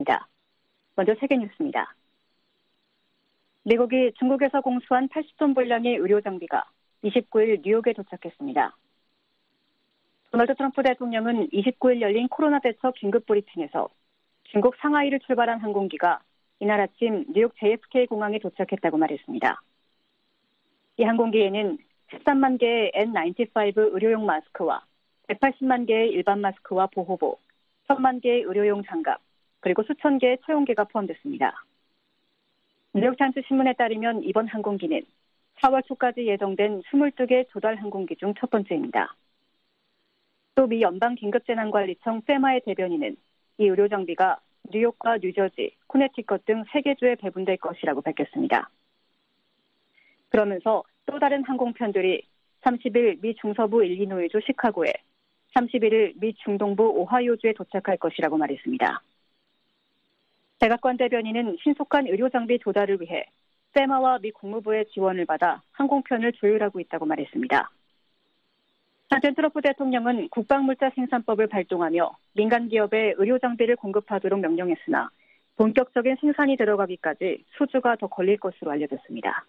먼저 세계 뉴스입니다. 미국이 중국에서 공수한 80톤 분량의 의료 장비가 29일 뉴욕에 도착했습니다. 도널드 트럼프 대통령은 29일 열린 코로나 대처 긴급 브리핑에서 중국 상하이를 출발한 항공기가 이날 아침 뉴욕 JFK 공항에 도착했다고 말했습니다. 이 항공기에는 13만 개의 N95 의료용 마스크와 180만 개의 일반 마스크와 보호복, 1000만 개의 의료용 장갑, 그리고 수천 개의 채용기가 포함됐습니다. 뉴욕타임스 신문에 따르면 이번 항공기는 4월 초까지 예정된 22개 조달 항공기 중 첫 번째입니다. 또 미 연방긴급재난관리청 페마의 대변인은 이 의료 장비가 뉴욕과 뉴저지, 코네티컷 등 3개 주에 배분될 것이라고 밝혔습니다. 그러면서 또 다른 항공편들이 30일 미 중서부 일리노이주 시카고에, 31일 미 중동부 오하이오주에 도착할 것이라고 말했습니다. 백악관 대변인은 신속한 의료장비 조달을 위해 페마와 미 국무부의 지원을 받아 항공편을 조율하고 있다고 말했습니다. 한편 트럼프 대통령은 국방물자 생산법을 발동하며 민간 기업에 의료장비를 공급하도록 명령했으나 본격적인 생산이 들어가기까지 수주가 더 걸릴 것으로 알려졌습니다.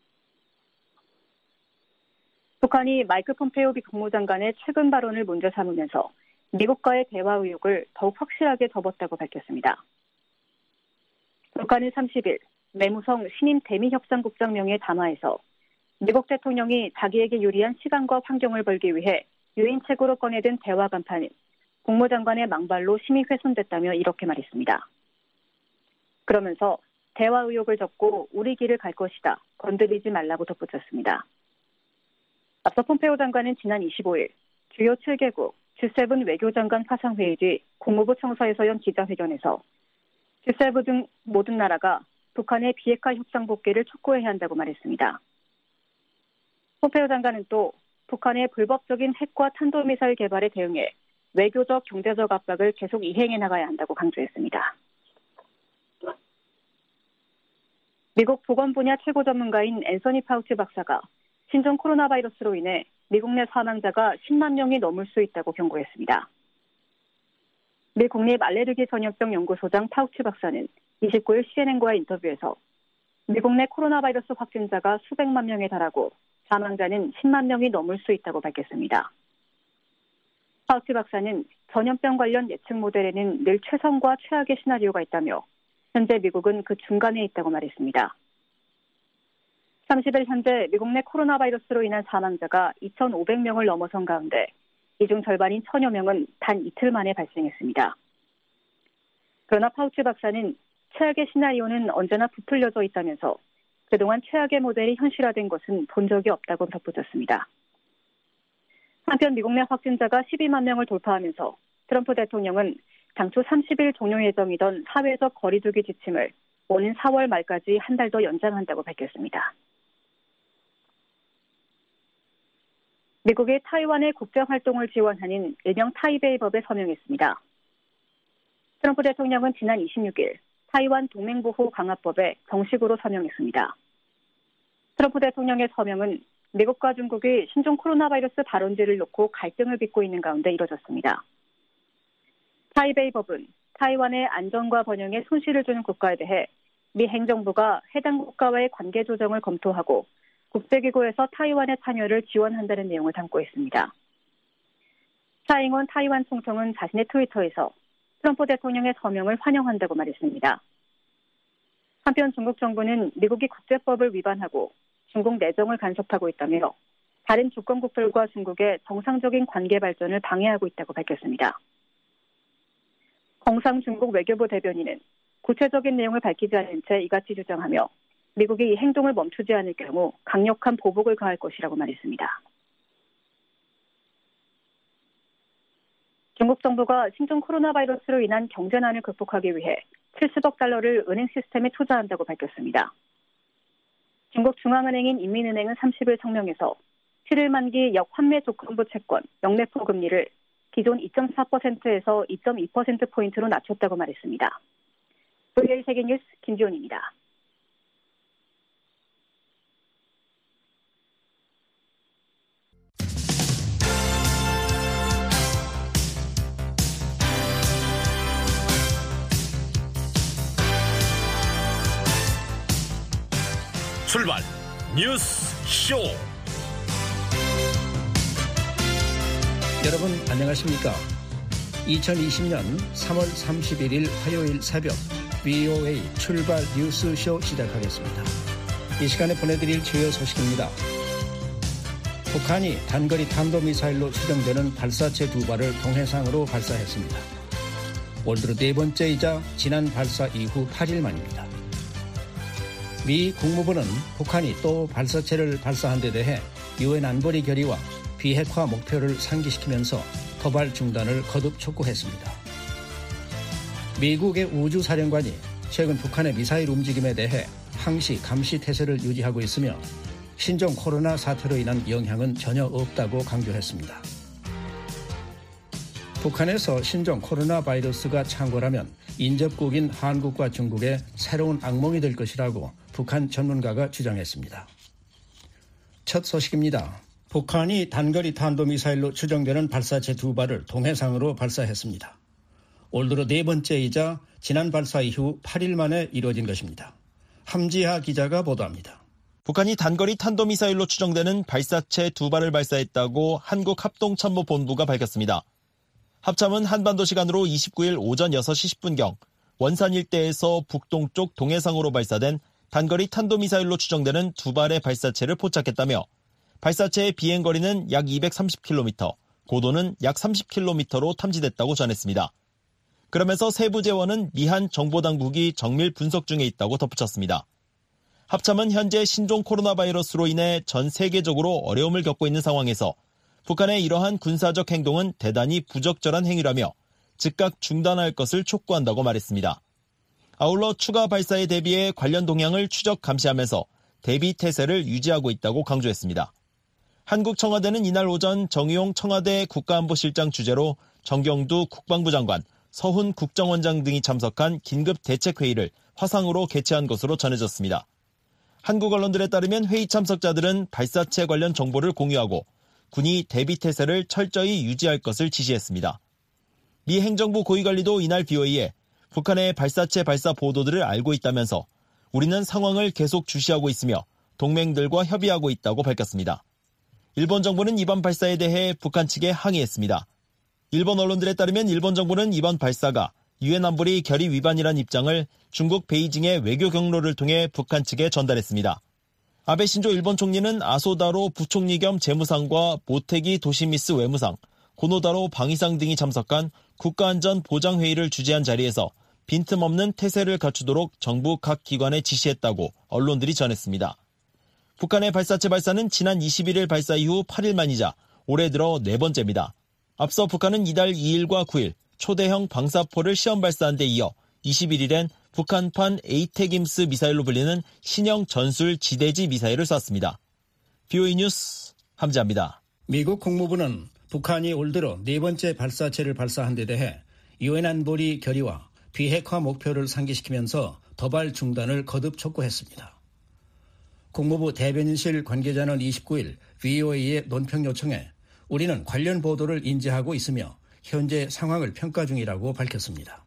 북한이 마이크 폼페이오 미 국무장관의 최근 발언을 문제 삼으면서 미국과의 대화 의욕을 더욱 확실하게 접었다고 밝혔습니다. 북한은 30일 매무성 신임 대미협상국장 명의의 담화에서 미국 대통령이 자기에게 유리한 시간과 환경을 벌기 위해 유인책으로 꺼내든 대화 간판은 국무장관의 망발로 심히 훼손됐다며 이렇게 말했습니다. 그러면서 대화 의욕을 접고 우리 길을 갈 것이다. 건드리지 말라고 덧붙였습니다. 앞서 폼페이오 장관은 지난 25일 주요 7개국 G7 외교장관 화상회의 뒤 국무부 청사에서 연 기자회견에서 G7 등 모든 나라가 북한의 비핵화 협상 복귀를 촉구해야 한다고 말했습니다. 폼페이오 장관은 또 북한의 불법적인 핵과 탄도미사일 개발에 대응해 외교적, 경제적 압박을 계속 이행해 나가야 한다고 강조했습니다. 미국 보건 분야 최고 전문가인 앤서니 파우치 박사가 신종 코로나 바이러스로 인해 미국 내 사망자가 10만 명이 넘을 수 있다고 경고했습니다. 미 국립 알레르기 전염병 연구소장 파우치 박사는 29일 CNN과의 인터뷰에서 미국 내 코로나 바이러스 확진자가 수백만 명에 달하고 사망자는 10만 명이 넘을 수 있다고 밝혔습니다. 파우치 박사는 전염병 관련 예측 모델에는 늘 최선과 최악의 시나리오가 있다며 현재 미국은 그 중간에 있다고 말했습니다. 30일 현재 미국 내 코로나 바이러스로 인한 사망자가 2,500명을 넘어선 가운데 이 중 절반인 1,000여 명은 단 이틀 만에 발생했습니다. 그러나 파우치 박사는 최악의 시나리오는 언제나 부풀려져 있다면서 그동안 최악의 모델이 현실화된 것은 본 적이 없다고 덧붙였습니다. 한편 미국 내 확진자가 12만 명을 돌파하면서 트럼프 대통령은 당초 30일 종료 예정이던 사회적 거리두기 지침을 오는 4월 말까지 한 달 더 연장한다고 밝혔습니다. 미국이 타이완의 국제활동을 지원하는 일명 타이베이법에 서명했습니다. 트럼프 대통령은 지난 26일 타이완 동맹보호 강화법에 정식으로 서명했습니다. 트럼프 대통령의 서명은 미국과 중국이 신종 코로나 바이러스 발원지를 놓고 갈등을 빚고 있는 가운데 이뤄졌습니다. 타이베이법은 타이완의 안전과 번영에 손실을 주는 국가에 대해 미 행정부가 해당 국가와의 관계 조정을 검토하고 국제기구에서 타이완의 참여를 지원한다는 내용을 담고 있습니다. 차잉원 타이완 총통은 자신의 트위터에서 트럼프 대통령의 서명을 환영한다고 말했습니다. 한편 중국 정부는 미국이 국제법을 위반하고 중국 내정을 간섭하고 있다며 다른 주권국들과 중국의 정상적인 관계 발전을 방해하고 있다고 밝혔습니다. 정상 중국 외교부 대변인은 구체적인 내용을 밝히지 않은 채 이같이 주장하며 미국이 이 행동을 멈추지 않을 경우 강력한 보복을 가할 것이라고 말했습니다. 중국 정부가 신종 코로나 바이러스로 인한 경제난을 극복하기 위해 70억 달러를 은행 시스템에 투자한다고 밝혔습니다. 중국 중앙은행인 인민은행은 30일 성명에서 7일 만기 역환매 조건부 채권 영매포 금리를 기존 2.4%에서 2.2%포인트로 낮췄다고 말했습니다. VA 세계뉴스 김지훈입니다. 출발 뉴스 쇼. 여러분 안녕하십니까? 2020년 3월 31일 화요일 새벽 VOA 출발 뉴스쇼 시작하겠습니다. 이 시간에 보내드릴 주요 소식입니다. 북한이 단거리 탄도미사일로 추정되는 발사체 2발을 동해상으로 발사했습니다. 올 들어 네 번째이자 지난 발사 이후 8일 만입니다. 미 국무부는 북한이 또 발사체를 발사한 데 대해 유엔 안보리 결의와 비핵화 목표를 상기시키면서 도발 중단을 거듭 촉구했습니다. 미국의 우주사령관이 최근 북한의 미사일 움직임에 대해 항시 감시 태세를 유지하고 있으며 신종 코로나 사태로 인한 영향은 전혀 없다고 강조했습니다. 북한에서 신종 코로나 바이러스가 창궐하면 인접국인 한국과 중국의 새로운 악몽이 될 것이라고 북한 전문가가 주장했습니다. 첫 소식입니다. 북한이 단거리 탄도미사일로 추정되는 발사체 2발을 동해상으로 발사했습니다. 올 들어 네 번째이자 지난 발사 이후 8일 만에 이루어진 것입니다. 함지하 기자가 보도합니다. 북한이 단거리 탄도미사일로 추정되는 발사체 2발을 발사했다고 한국합동참모본부가 밝혔습니다. 합참은 한반도 시간으로 29일 오전 6시 10분경 원산 일대에서 북동쪽 동해상으로 발사된 단거리 탄도미사일로 추정되는 2발의 발사체를 포착했다며 발사체의 비행거리는 약 230km, 고도는 약 30km로 탐지됐다고 전했습니다. 그러면서 세부 재원은 미한 정보당국이 정밀 분석 중에 있다고 덧붙였습니다. 합참은 현재 신종 코로나 바이러스로 인해 전 세계적으로 어려움을 겪고 있는 상황에서 북한의 이러한 군사적 행동은 대단히 부적절한 행위라며 즉각 중단할 것을 촉구한다고 말했습니다. 아울러 추가 발사에 대비해 관련 동향을 추적 감시하면서 대비 태세를 유지하고 있다고 강조했습니다. 한국 청와대는 이날 오전 정의용 청와대 국가안보실장 주재로 정경두 국방부 장관, 서훈 국정원장 등이 참석한 긴급 대책회의를 화상으로 개최한 것으로 전해졌습니다. 한국 언론들에 따르면 회의 참석자들은 발사체 관련 정보를 공유하고 군이 대비 태세를 철저히 유지할 것을 지시했습니다. 미 행정부 고위관리도 이날 BOA에 북한의 발사체 발사 보도들을 알고 있다면서 우리는 상황을 계속 주시하고 있으며 동맹들과 협의하고 있다고 밝혔습니다. 일본 정부는 이번 발사에 대해 북한 측에 항의했습니다. 일본 언론들에 따르면 일본 정부는 이번 발사가 유엔 안보리 결의 위반이란 입장을 중국 베이징의 외교 경로를 통해 북한 측에 전달했습니다. 아베 신조 일본 총리는 아소다로 부총리 겸 재무상과 모테기 도시미스 외무상, 고노다로 방위상 등이 참석한 국가안전보장회의를 주재한 자리에서 빈틈없는 태세를 갖추도록 정부 각 기관에 지시했다고 언론들이 전했습니다. 북한의 발사체 발사는 지난 21일 발사 이후 8일 만이자 올해 들어 네 번째입니다. 앞서 북한은 이달 2일과 9일 초대형 방사포를 시험 발사한 데 이어 21일엔 북한판 에이테김스 미사일로 불리는 신형 전술 지대지 미사일을 쐈습니다. BOE 뉴스 함지아입니다. 미국 국무부는 북한이 올 들어 네 번째 발사체를 발사한 데 대해 유엔 안보리 결의와 비핵화 목표를 상기시키면서 도발 중단을 거듭 촉구했습니다. 국무부 대변인실 관계자는 29일 VOA의 논평 요청에 우리는 관련 보도를 인지하고 있으며 현재 상황을 평가 중이라고 밝혔습니다.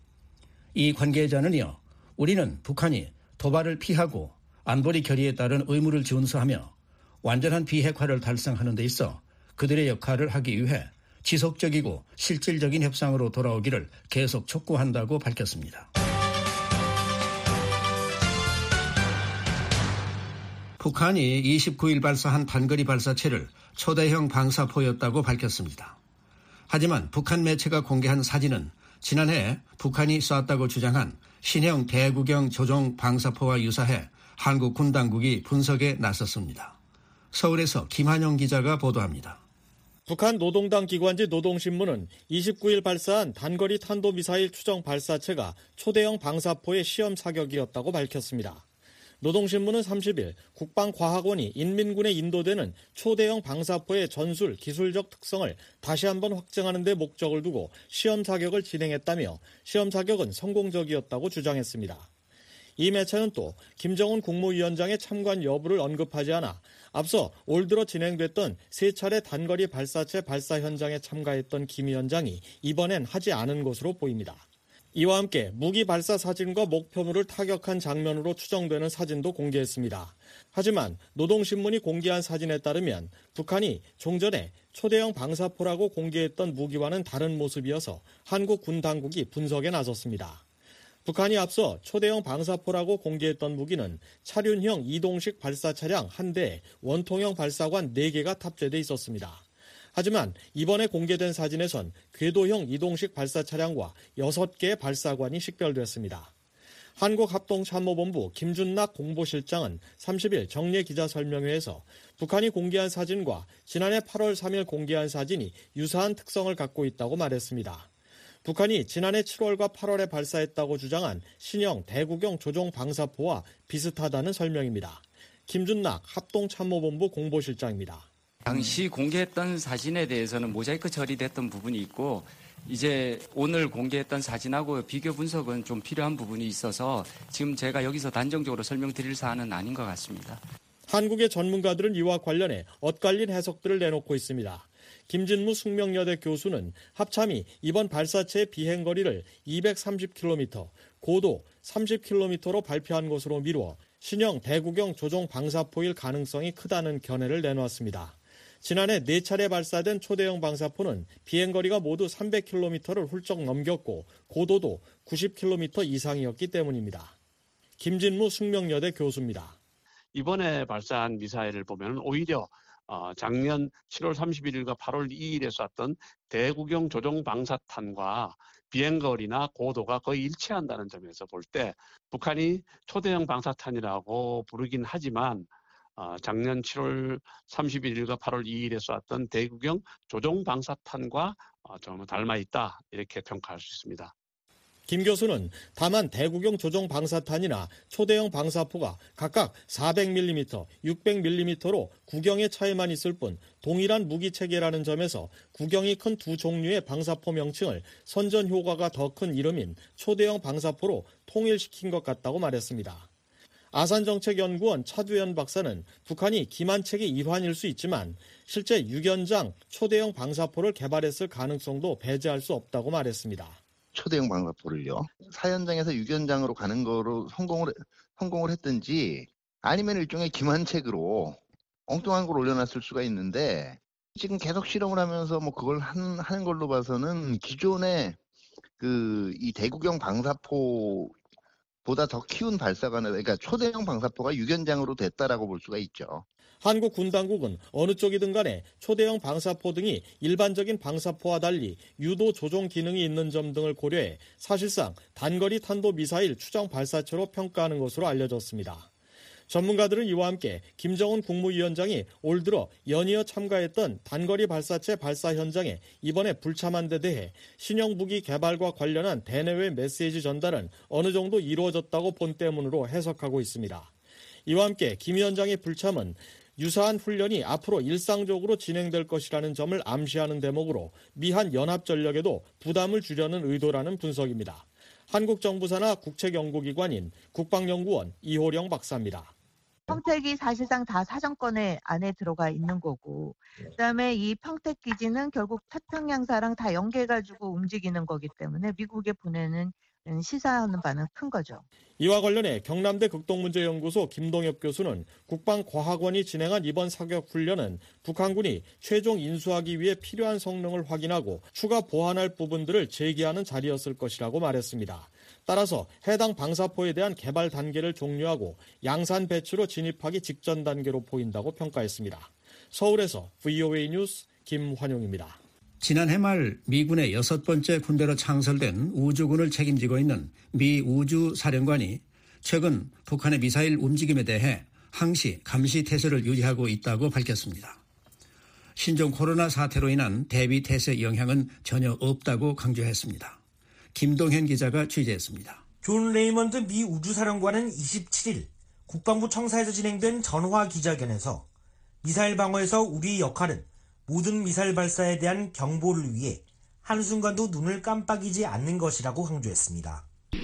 이 관계자는 이어 우리는 북한이 도발을 피하고 안보리 결의에 따른 의무를 준수하며 완전한 비핵화를 달성하는 데 있어 그들의 역할을 하기 위해 지속적이고 실질적인 협상으로 돌아오기를 계속 촉구한다고 밝혔습니다. 북한이 29일 발사한 단거리 발사체를 초대형 방사포였다고 밝혔습니다. 하지만 북한 매체가 공개한 사진은 지난해 북한이 쐈다고 주장한 신형 대구경 조종 방사포와 유사해 한국 군 당국이 분석에 나섰습니다. 서울에서 김한영 기자가 보도합니다. 북한 노동당 기관지 노동신문은 29일 발사한 단거리 탄도미사일 추정 발사체가 초대형 방사포의 시험 사격이었다고 밝혔습니다. 노동신문은 30일 국방과학원이 인민군에 인도되는 초대형 방사포의 전술 기술적 특성을 다시 한번 확증하는 데 목적을 두고 시험 사격을 진행했다며 시험 사격은 성공적이었다고 주장했습니다. 이 매체는 또 김정은 국무위원장의 참관 여부를 언급하지 않아 앞서 올 들어 진행됐던 세 차례 단거리 발사체 발사 현장에 참가했던 김 위원장이 이번엔 하지 않은 것으로 보입니다. 이와 함께 무기 발사 사진과 목표물을 타격한 장면으로 추정되는 사진도 공개했습니다. 하지만 노동신문이 공개한 사진에 따르면 북한이 종전에 초대형 방사포라고 공개했던 무기와는 다른 모습이어서 한국 군 당국이 분석에 나섰습니다. 북한이 앞서 초대형 방사포라고 공개했던 무기는 차륜형 이동식 발사 차량 1대에 원통형 발사관 4개가 탑재돼 있었습니다. 하지만 이번에 공개된 사진에선 궤도형 이동식 발사 차량과 6개의 발사관이 식별됐습니다. 한국합동참모본부 김준낙 공보실장은 30일 정례 기자설명회에서 북한이 공개한 사진과 지난해 8월 3일 공개한 사진이 유사한 특성을 갖고 있다고 말했습니다. 북한이 지난해 7월과 8월에 발사했다고 주장한 신형 대구경 조종 방사포와 비슷하다는 설명입니다. 김준낙 합동참모본부 공보실장입니다. 당시 공개했던 사진에 대해서는 모자이크 처리됐던 부분이 있고 이제 오늘 공개했던 사진하고 비교 분석은 좀 필요한 부분이 있어서 지금 제가 여기서 단정적으로 설명드릴 사안은 아닌 것 같습니다. 한국의 전문가들은 이와 관련해 엇갈린 해석들을 내놓고 있습니다. 김진무 숙명여대 교수는 합참이 이번 발사체의 비행거리를 230km, 고도 30km로 발표한 것으로 미루어 신형 대구경 조종 방사포일 가능성이 크다는 견해를 내놓았습니다. 지난해 4차례 발사된 초대형 방사포는 비행거리가 모두 300km를 훌쩍 넘겼고 고도도 90km 이상이었기 때문입니다. 김진무 숙명여대 교수입니다. 이번에 발사한 미사일을 보면 오히려 작년 7월 31일과 8월 2일에 쐈던 대구경 조종 방사탄과 비행거리나 고도가 거의 일치한다는 점에서 볼 때 북한이 초대형 방사탄이라고 부르긴 하지만 작년 7월 31일과 8월 2일에 쐈던 대구경 조종 방사탄과 좀 닮아 있다 이렇게 평가할 수 있습니다. 김 교수는 다만 대구경 조종 방사탄이나 초대형 방사포가 각각 400mm, 600mm로 구경의 차이만 있을 뿐 동일한 무기 체계라는 점에서 구경이 큰 두 종류의 방사포 명칭을 선전 효과가 더 큰 이름인 초대형 방사포로 통일시킨 것 같다고 말했습니다. 아산정책연구원 차두현 박사는 북한이 기만책의 일환일 수 있지만 실제 6연장 초대형 방사포를 개발했을 가능성도 배제할 수 없다고 말했습니다. 초대형 방사포를요. 4연장에서 6연장으로 가는 거로 성공을 했든지 아니면 일종의 기만책으로 엉뚱한 걸 올려놨을 수가 있는데 지금 계속 실험을 하면서 뭐 그걸 하는 걸로 봐서는 기존의 이 대구경 방사포 보다 더 키운 발사관을, 그러니까 초대형 방사포가 6연장으로 됐다라고 볼 수가 있죠. 한국 군 당국은 어느 쪽이든 간에 초대형 방사포 등이 일반적인 방사포와 달리 유도 조종 기능이 있는 점 등을 고려해 사실상 단거리 탄도미사일 추정 발사체로 평가하는 것으로 알려졌습니다. 전문가들은 이와 함께 김정은 국무위원장이 올 들어 연이어 참가했던 단거리 발사체 발사 현장에 이번에 불참한 데 대해 신형 무기 개발과 관련한 대내외 메시지 전달은 어느 정도 이루어졌다고 본 때문으로 해석하고 있습니다. 이와 함께 김 위원장의 불참은 유사한 훈련이 앞으로 일상적으로 진행될 것이라는 점을 암시하는 대목으로 미한 연합전력에도 부담을 주려는 의도라는 분석입니다. 한국 정부 산하 국책연구기관인 국방연구원 이호령 박사입니다. 평택이 사실상 다 사정권에 안에 들어가 있는 거고 그다음에 이 평택 기지는 결국 태평양사랑 다 연계해가지고 움직이는 거기 때문에 미국에 보내는 시사하는 바는 큰 거죠. 이와 관련해 경남대 극동문제연구소 김동엽 교수는 국방과학원이 진행한 이번 사격훈련은 북한군이 최종 인수하기 위해 필요한 성능을 확인하고 추가 보완할 부분들을 제기하는 자리였을 것이라고 말했습니다. 따라서 해당 방사포에 대한 개발 단계를 종료하고 양산 배치로 진입하기 직전 단계로 보인다고 평가했습니다. 서울에서 VOA 뉴스 김환용입니다. 지난해 말 미군의 6번째 군대로 창설된 우주군을 책임지고 있는 미 우주사령관이 최근 북한의 미사일 움직임에 대해 항시 감시 태세를 유지하고 있다고 밝혔습니다. 신종 코로나 사태로 인한 대비 태세 영향은 전혀 없다고 강조했습니다. 김동현 기자가 취재했습니다. 존 레이먼드 미 우주사령관은 27일 국방부 청사에서 진행된 전화 기자회견에서 미사일 방어에서 우리의 역할은 모든 미사일 발사에 대한 경보를 위해 한순간도 눈을 깜빡이지 않는 것이라고 강조했습니다.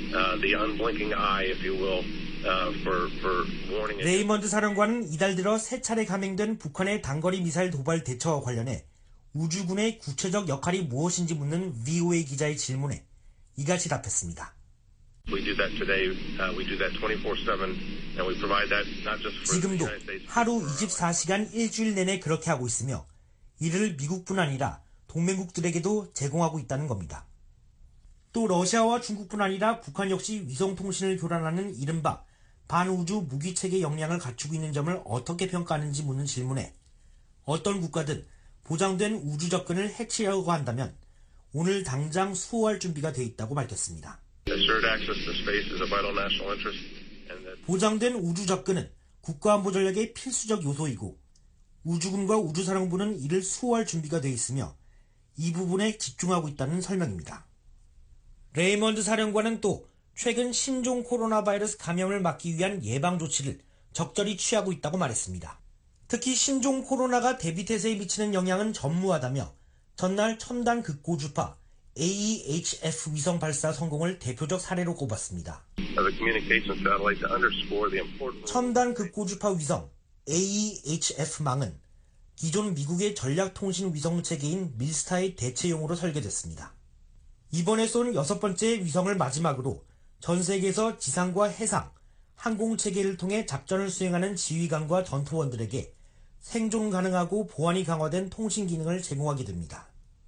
레이먼드 사령관은 이달 들어 3차례 감행된 북한의 단거리 미사일 도발 대처와 관련해 우주군의 구체적 역할이 무엇인지 묻는 VOA 기자의 질문에 이같이 답했습니다. 지금도 하루 24시간 일주일 내내 그렇게 하고 있으며 이를 미국뿐 아니라 동맹국들에게도 제공하고 있다는 겁니다. 또 러시아와 중국뿐 아니라 북한 역시 위성통신을 교란하는 이른바 반우주 무기체계 역량을 갖추고 있는 점을 어떻게 평가하는지 묻는 질문에 어떤 국가든 보장된 우주 접근을 해치려고 한다면 오늘 당장 수호할 준비가 돼 있다고 밝혔습니다. 보장된 우주 접근은 국가안보 전략의 필수적 요소이고 우주군과 우주사령부는 이를 수호할 준비가 돼 있으며 이 부분에 집중하고 있다는 설명입니다. 레이먼드 사령관은 또 최근 신종 코로나 바이러스 감염을 막기 위한 예방 조치를 적절히 취하고 있다고 말했습니다. 특히 신종 코로나가 대비태세에 미치는 영향은 전무하다며 전날 첨단 극고주파 AEHF 위성 발사 성공을 대표적 사례로 꼽았습니다. 첨단 극고주파 위성 AEHF망은 기존 미국의 전략통신 위성체계인 밀스타의 대체용으로 설계됐습니다. 이번에 쏜 6번째 위성을 마지막으로 전 세계에서 지상과 해상, 항공체계를 통해 작전을 수행하는 지휘관과 전투원들에게 생존 가능하고 보안이 강화된 통신 기능을 제공하게 됩니다.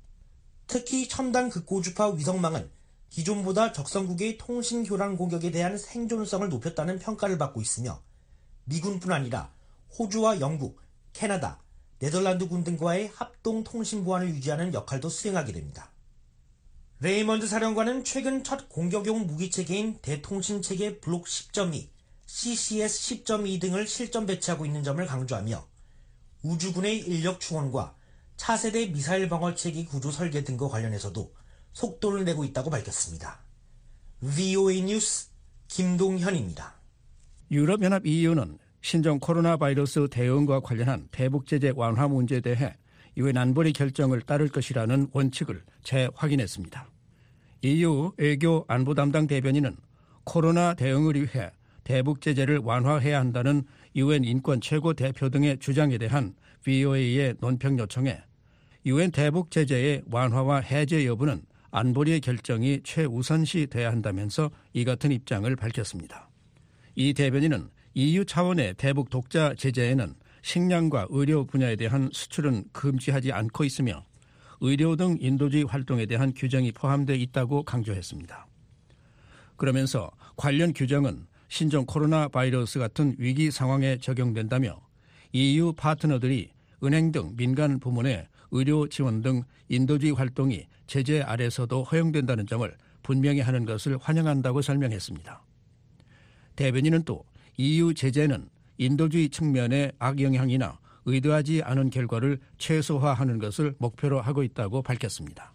특히 첨단 극고주파 위성망은 기존보다 적성국의 통신 교란 공격에 대한 생존성을 높였다는 평가를 받고 있으며 미군뿐 아니라 호주와 영국, 캐나다, 네덜란드군 등과의 합동 통신 보안을 유지하는 역할도 수행하게 됩니다. 레이먼드 사령관은 최근 첫 공격용 무기체계인 대통신체계 블록 10.2, CCS 10.2 등을 실전 배치하고 있는 점을 강조하며 우주군의 인력 충원과 차세대 미사일 방어체계 구조 설계 등과 관련해서도 속도를 내고 있다고 밝혔습니다. VOA 뉴스 김동현입니다. 유럽연합 EU는 신종 코로나 바이러스 대응과 관련한 대북 제재 완화 문제에 대해 유엔 안보리 결정을 따를 것이라는 원칙을 재확인했습니다. EU 외교 안보 담당 대변인은 코로나 대응을 위해 대북 제재를 완화해야 한다는 유엔 인권 최고 대표 등의 주장에 대한 VOA의 논평 요청에 유엔 대북 제재의 완화와 해제 여부는 안보리의 결정이 최우선시 돼야 한다면서 이 같은 입장을 밝혔습니다. 이 대변인은 EU 차원의 대북 독자 제재에는 식량과 의료 분야에 대한 수출은 금지하지 않고 있으며 의료 등 인도주의 활동에 대한 규정이 포함되어 있다고 강조했습니다. 그러면서 관련 규정은 신종 코로나 바이러스 같은 위기 상황에 적용된다며 EU 파트너들이 은행 등 민간 부문의 의료 지원 등 인도주의 활동이 제재 아래서도 허용된다는 점을 분명히 하는 것을 환영한다고 설명했습니다. 대변인은 또 EU 제재는 인도주의 측면의 악영향이나 의도하지 않은 결과를 최소화하는 것을 목표로 하고 있다고 밝혔습니다.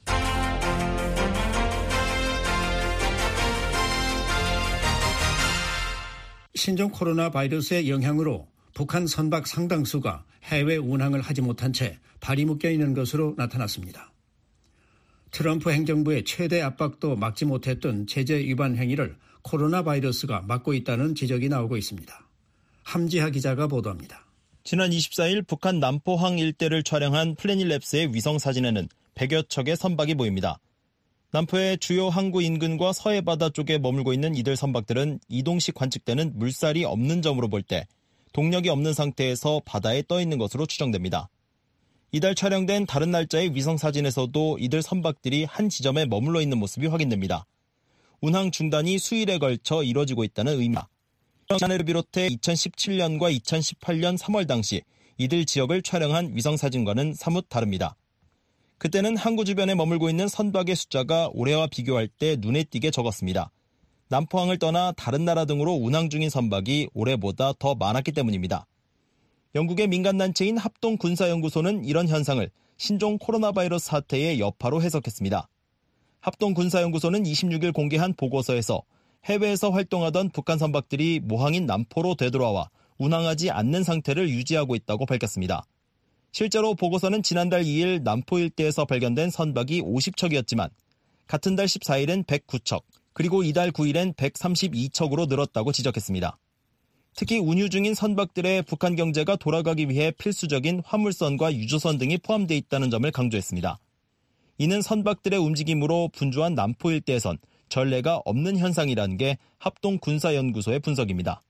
신종 코로나 바이러스의 영향으로 북한 선박 상당수가 해외 운항을 하지 못한 채 발이 묶여 있는 것으로 나타났습니다. 트럼프 행정부의 최대 압박도 막지 못했던 제재 위반 행위를 코로나 바이러스가 막고 있다는 지적이 나오고 있습니다. 함지하 기자가 보도합니다. 지난 24일 북한 남포항 일대를 촬영한 플래닛랩스의 위성사진에는 100여 척의 선박이 보입니다. 남포의 주요 항구 인근과 서해바다 쪽에 머물고 있는 이들 선박들은 이동 시 관측되는 물살이 없는 점으로 볼 때 동력이 없는 상태에서 바다에 떠 있는 것으로 추정됩니다. 이달 촬영된 다른 날짜의 위성사진에서도 이들 선박들이 한 지점에 머물러 있는 모습이 확인됩니다. 운항 중단이 수일에 걸쳐 이뤄지고 있다는 의미입니다. 지난해를 비롯해 2017년과 2018년 3월 당시 이들 지역을 촬영한 위성사진과는 사뭇 다릅니다. 그때는 항구 주변에 머물고 있는 선박의 숫자가 올해와 비교할 때 눈에 띄게 적었습니다. 남포항을 떠나 다른 나라 등으로 운항 중인 선박이 올해보다 더 많았기 때문입니다. 영국의 민간단체인 합동군사연구소는 이런 현상을 신종 코로나 바이러스 사태의 여파로 해석했습니다. 합동군사연구소는 26일 공개한 보고서에서 해외에서 활동하던 북한 선박들이 모항인 남포로 되돌아와 운항하지 않는 상태를 유지하고 있다고 밝혔습니다. 실제로 보고서는 지난달 2일 남포 일대에서 발견된 선박이 50척이었지만 같은 달 14일엔 109척, 그리고 이달 9일엔 132척으로 늘었다고 지적했습니다. 특히 운유 중인 선박들의 북한 경제가 돌아가기 위해 필수적인 화물선과 유조선 등이 포함되어 있다는 점을 강조했습니다. 이는 선박들의 움직임으로 분주한 남포 일대에선 전례가 없는 현상이라는 게 합동군사연구소의 분석입니다.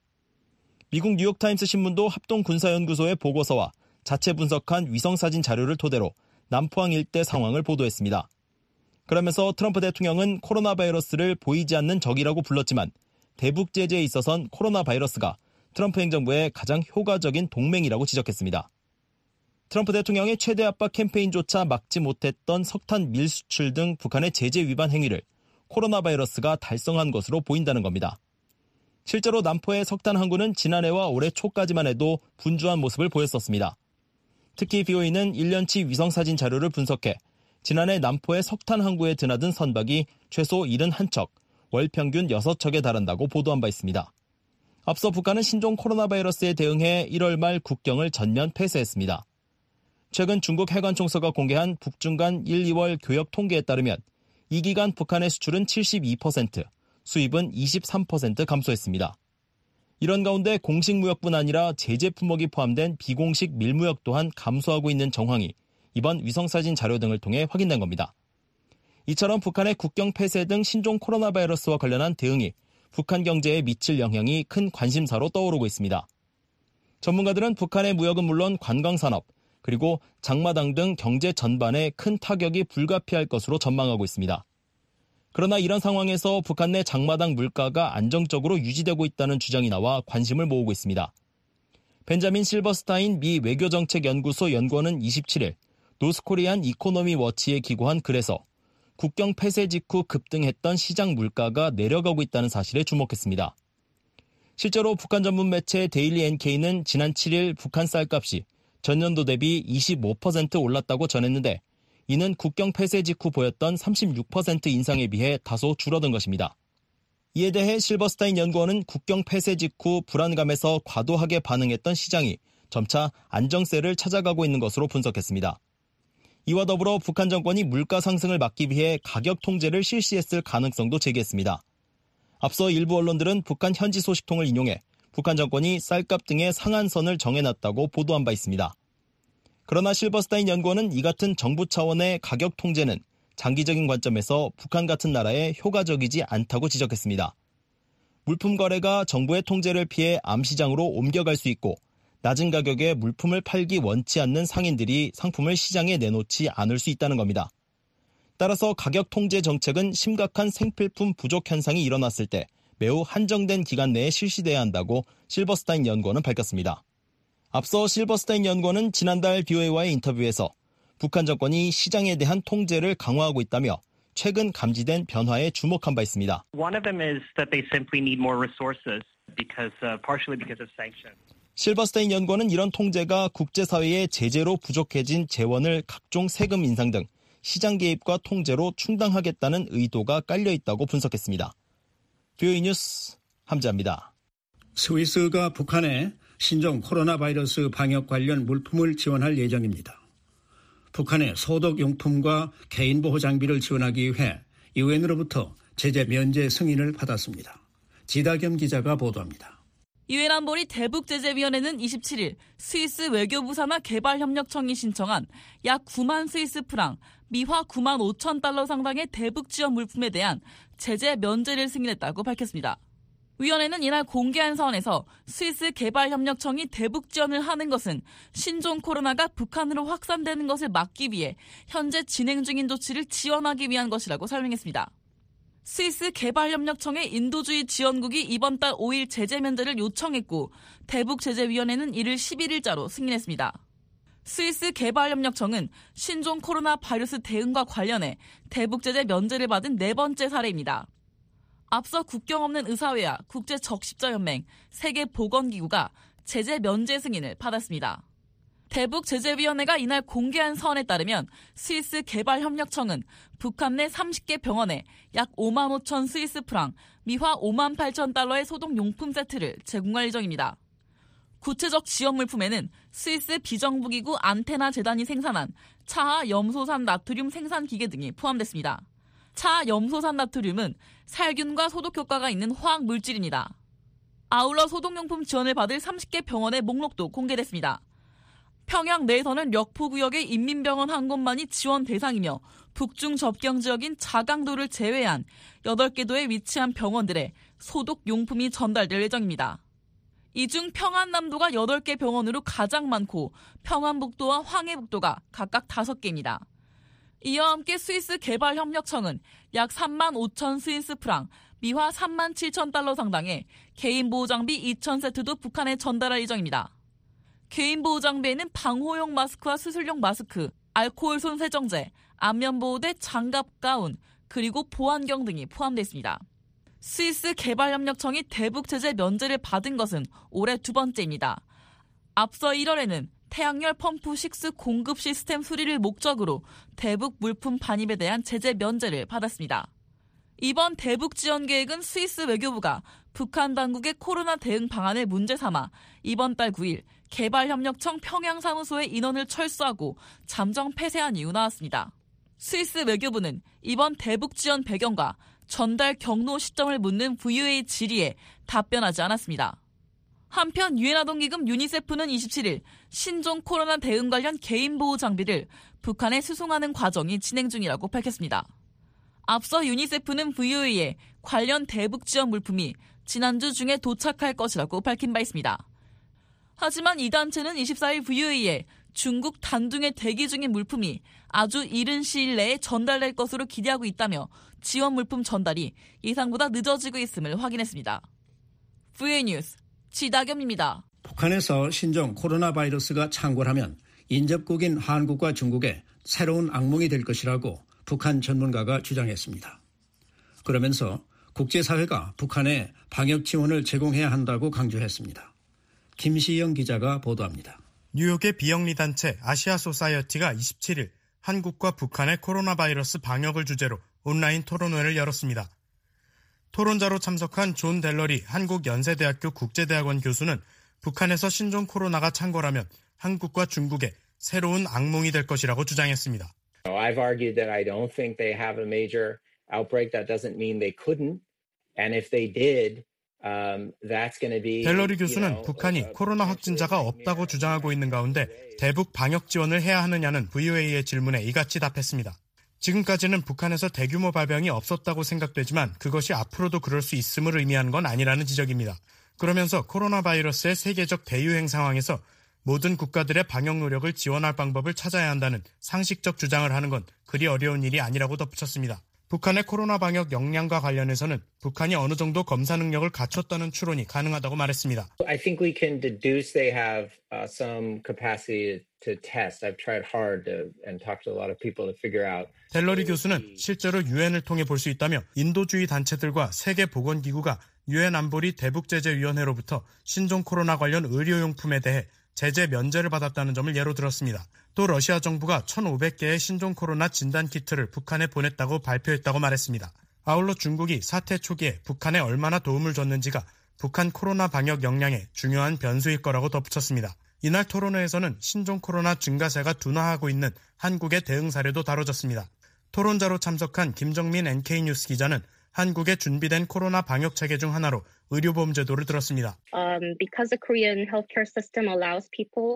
미국 뉴욕타임스 신문도 합동군사연구소의 보고서와 자체 분석한 위성사진 자료를 토대로 남포항 일대 상황을 보도했습니다. 그러면서 트럼프 대통령은 코로나 바이러스를 보이지 않는 적이라고 불렀지만 대북 제재에 있어선 코로나 바이러스가 트럼프 행정부의 가장 효과적인 동맹이라고 지적했습니다. 트럼프 대통령의 최대 압박 캠페인조차 막지 못했던 석탄 밀 수출 등 북한의 제재 위반 행위를 코로나 바이러스가 달성한 것으로 보인다는 겁니다. 실제로 남포의 석탄 항구는 지난해와 올해 초까지만 해도 분주한 모습을 보였었습니다. 특히 BOE는 1년치 위성사진 자료를 분석해 지난해 남포의 석탄 항구에 드나든 선박이 최소 71척, 월 평균 6척에 달한다고 보도한 바 있습니다. 앞서 북한은 신종 코로나 바이러스에 대응해 1월 말 국경을 전면 폐쇄했습니다. 최근 중국 해관총서가 공개한 북중 간 1, 2월 교역 통계에 따르면 이 기간 북한의 수출은 72%, 수입은 23% 감소했습니다. 이런 가운데 공식 무역뿐 아니라 제재 품목이 포함된 비공식 밀무역 또한 감소하고 있는 정황이 이번 위성사진 자료 등을 통해 확인된 겁니다. 이처럼 북한의 국경 폐쇄 등 신종 코로나 바이러스와 관련한 대응이 북한 경제에 미칠 영향이 큰 관심사로 떠오르고 있습니다. 전문가들은 북한의 무역은 물론 관광산업, 그리고 장마당 등 경제 전반에 큰 타격이 불가피할 것으로 전망하고 있습니다. 그러나 이런 상황에서 북한 내 장마당 물가가 안정적으로 유지되고 있다는 주장이 나와 관심을 모으고 있습니다. 벤자민 실버스타인 미 외교정책연구소 연구원은 27일 노스코리안 이코노미 워치에 기고한 글에서 국경 폐쇄 직후 급등했던 시장 물가가 내려가고 있다는 사실에 주목했습니다. 실제로 북한 전문 매체 데일리 NK는 지난 7일 북한 쌀값이 전년도 대비 25% 올랐다고 전했는데 이는 국경 폐쇄 직후 보였던 36% 인상에 비해 다소 줄어든 것입니다. 이에 대해 실버스타인 연구원은 국경 폐쇄 직후 불안감에서 과도하게 반응했던 시장이 점차 안정세를 찾아가고 있는 것으로 분석했습니다. 이와 더불어 북한 정권이 물가 상승을 막기 위해 가격 통제를 실시했을 가능성도 제기했습니다. 앞서 일부 언론들은 북한 현지 소식통을 인용해 북한 정권이 쌀값 등의 상한선을 정해놨다고 보도한 바 있습니다. 그러나 실버스타인 연구원은 이 같은 정부 차원의 가격 통제는 장기적인 관점에서 북한 같은 나라에 효과적이지 않다고 지적했습니다. 물품 거래가 정부의 통제를 피해 암시장으로 옮겨갈 수 있고 낮은 가격에 물품을 팔기 원치 않는 상인들이 상품을 시장에 내놓지 않을 수 있다는 겁니다. 따라서 가격 통제 정책은 심각한 생필품 부족 현상이 일어났을 때 매우 한정된 기간 내에 실시돼야 한다고 실버스타인 연구원은 밝혔습니다. 앞서 실버스타인 연구원은 지난달 BOA와의 인터뷰에서 북한 정권이 시장에 대한 통제를 강화하고 있다며 최근 감지된 변화에 주목한 바 있습니다. One of them is that they simply need more resources partially because of sanctions. 실버스타인 연구원은 이런 통제가 국제사회의 제재로 부족해진 재원을 각종 세금 인상 등 시장 개입과 통제로 충당하겠다는 의도가 깔려있다고 분석했습니다. BOE 뉴스 함재합니다. 스위스가 북한에 신종 코로나 바이러스 방역 관련 물품을 지원할 예정입니다. 북한의 소독용품과 개인보호 장비를 지원하기 위해 유엔으로부터 제재 면제 승인을 받았습니다. 지다겸 기자가 보도합니다. 유엔 안보리 대북제재위원회는 27일 스위스 외교부 산하 개발협력청이 신청한 약 9만 스위스 프랑, 미화 9만 5천 달러 상당의 대북 지원 물품에 대한 제재 면제를 승인했다고 밝혔습니다. 위원회는 이날 공개한 서한에서 스위스 개발협력청이 대북 지원을 하는 것은 신종 코로나가 북한으로 확산되는 것을 막기 위해 현재 진행 중인 조치를 지원하기 위한 것이라고 설명했습니다. 스위스 개발협력청의 인도주의 지원국이 이번 달 5일 제재 면제를 요청했고 대북제재위원회는 이를 11일자로 승인했습니다. 스위스 개발협력청은 신종 코로나 바이러스 대응과 관련해 대북제재 면제를 받은 네 번째 사례입니다. 앞서 국경 없는 의사회와 국제적십자연맹, 세계보건기구가 제재 면제 승인을 받았습니다. 대북제재위원회가 이날 공개한 서한에 따르면 스위스 개발협력청은 북한 내 30개 병원에 약 5만 5천 스위스 프랑, 미화 5만 8천 달러의 소독용품 세트를 제공할 예정입니다. 구체적 지원 물품에는 스위스 비정부기구 안테나 재단이 생산한 차하 염소산 나트륨 생산 기계 등이 포함됐습니다. 차하 염소산 나트륨은 살균과 소독 효과가 있는 화학 물질입니다. 아울러 소독용품 지원을 받을 30개 병원의 목록도 공개됐습니다. 평양 내에서는 력포구역의 인민병원 한 곳만이 지원 대상이며 북중 접경 지역인 자강도를 제외한 8개 도에 위치한 병원들에 소독 용품이 전달될 예정입니다. 이 중 평안남도가 8개 병원으로 가장 많고 평안북도와 황해북도가 각각 5개입니다. 이와 함께 스위스 개발협력청은 약 3만 5천 스위스 프랑, 미화 3만 7천 달러 상당의 개인보호장비 2천 세트도 북한에 전달할 예정입니다. 개인보호장비에는 방호용 마스크와 수술용 마스크, 알코올 손세정제, 안면보호대, 장갑, 가운, 그리고 보안경 등이 포함되어 있습니다. 스위스 개발협력청이 대북 제재 면제를 받은 것은 올해 2번째입니다. 앞서 1월에는 태양열 펌프 6 공급 시스템 수리를 목적으로 대북 물품 반입에 대한 제재 면제를 받았습니다. 이번 대북 지원 계획은 스위스 외교부가 북한 당국의 코로나 대응 방안을 문제 삼아 이번 달 9일 개발협력청 평양사무소의 인원을 철수하고 잠정 폐쇄한 이후 나왔습니다. 스위스 외교부는 이번 대북 지원 배경과 전달 경로 시점을 묻는 VOA 질의에 답변하지 않았습니다. 한편 유엔 아동기금 유니세프는 27일 신종 코로나 대응 관련 개인보호 장비를 북한에 수송하는 과정이 진행 중이라고 밝혔습니다. 앞서 유니세프는 VOA에 관련 대북 지원 물품이 지난주 중에 도착할 것이라고 밝힌 바 있습니다. 하지만 이 단체는 24일 VOA에 중국 단둥에 대기 중인 물품이 아주 이른 시일 내에 전달될 것으로 기대하고 있다며 지원 물품 전달이 예상보다 늦어지고 있음을 확인했습니다. VOA 뉴스 지다겸입니다. 북한에서 신종 코로나 바이러스가 창궐하면 인접국인 한국과 중국의 새로운 악몽이 될 것이라고 북한 전문가가 주장했습니다. 그러면서 국제사회가 북한에 방역 지원을 제공해야 한다고 강조했습니다. 김시영 기자가 보도합니다. 뉴욕의 비영리 단체 아시아 소사이어티가 27일 한국과 북한의 코로나 바이러스 방역을 주제로 온라인 토론회를 열었습니다. 토론자로 참석한 존 델러리 한국연세대학교 국제대학원 교수는 북한에서 신종 코로나가 창궐하면 한국과 중국의 새로운 악몽이 될 것이라고 주장했습니다. I've argued that I don't think they have a major outbreak. That doesn't mean they couldn't. And if they did, that's going to be. 델러리 교수는 북한이 코로나 확진자가 없다고 주장하고 있는 가운데 대북 방역 지원을 해야 하느냐는 VOA의 질문에 이같이 답했습니다. 지금까지는 북한에서 대규모 발병이 없었다고 생각되지만 그것이 앞으로도 그럴 수 있음을 의미하는 건 아니라는 지적입니다. 그러면서 코로나 바이러스의 세계적 대유행 상황에서 모든 국가들의 방역 노력을 지원할 방법을 찾아야 한다는 상식적 주장을 하는 건 그리 어려운 일이 아니라고 덧붙였습니다. 북한의 코로나 방역 역량과 관련해서는 북한이 어느 정도 검사 능력을 갖췄다는 추론이 가능하다고 말했습니다. I think we can deduce they have some capacity to test. I've tried hard and talked to a lot of people to figure out. 델러리 교수는 실제로 유엔을 통해 볼 수 있다며 인도주의 단체들과 세계보건기구가 유엔 안보리 대북제재위원회로부터 신종 코로나 관련 의료용품에 대해 제재 면제를 받았다는 점을 예로 들었습니다. 또 러시아 정부가 1,500개의 신종 코로나 진단키트를 북한에 보냈다고 발표했다고 말했습니다. 아울러 중국이 사태 초기에 북한에 얼마나 도움을 줬는지가 북한 코로나 방역 역량의 중요한 변수일 거라고 덧붙였습니다. 이날 토론회에서는 신종 코로나 증가세가 둔화하고 있는 한국의 대응 사례도 다뤄졌습니다. 토론자로 참석한 김정민 NK뉴스 기자는 한국의 준비된 코로나 방역 체계 중 하나로 의료보험 제도를 들었습니다. Because the Korean healthcare system allows people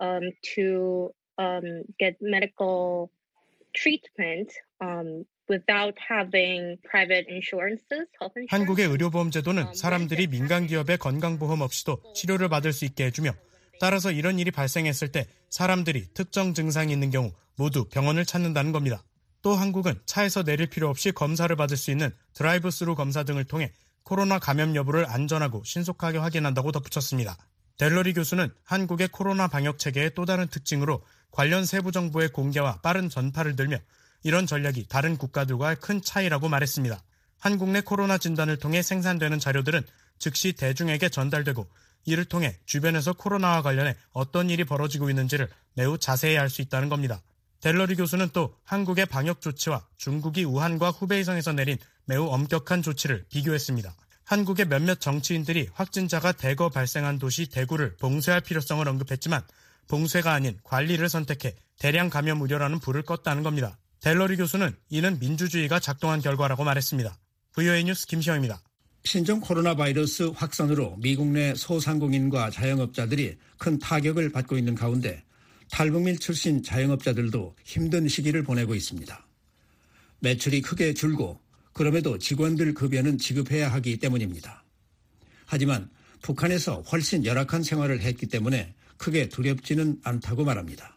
to get medical treatment without having private insurances, health insurance. 한국의 의료보험 제도는 사람들이 민간 기업의 건강보험 없이도 치료를 받을 수 있게 해주며 따라서 이런 일이 발생했을 때 사람들이 특정 증상이 있는 경우 모두 병원을 찾는다는 겁니다. 또 한국은 차에서 내릴 필요 없이 검사를 받을 수 있는 드라이브 스루 검사 등을 통해 코로나 감염 여부를 안전하고 신속하게 확인한다고 덧붙였습니다. 델러리 교수는 한국의 코로나 방역 체계의 또 다른 특징으로 관련 세부 정보의 공개와 빠른 전파를 들며 이런 전략이 다른 국가들과의 큰 차이라고 말했습니다. 한국 내 코로나 진단을 통해 생산되는 자료들은 즉시 대중에게 전달되고 이를 통해 주변에서 코로나와 관련해 어떤 일이 벌어지고 있는지를 매우 자세히 알 수 있다는 겁니다. 델러리 교수는 또 한국의 방역 조치와 중국이 우한과 후베이성에서 내린 매우 엄격한 조치를 비교했습니다. 한국의 몇몇 정치인들이 확진자가 대거 발생한 도시 대구를 봉쇄할 필요성을 언급했지만 봉쇄가 아닌 관리를 선택해 대량 감염 우려라는 불을 껐다는 겁니다. 델러리 교수는 이는 민주주의가 작동한 결과라고 말했습니다. VOA 뉴스 김시영입니다. 신종 코로나 바이러스 확산으로 미국 내 소상공인과 자영업자들이 큰 타격을 받고 있는 가운데 탈북민 출신 자영업자들도 힘든 시기를 보내고 있습니다. 매출이 크게 줄고 그럼에도 직원들 급여는 지급해야 하기 때문입니다. 하지만 북한에서 훨씬 열악한 생활을 했기 때문에 크게 두렵지는 않다고 말합니다.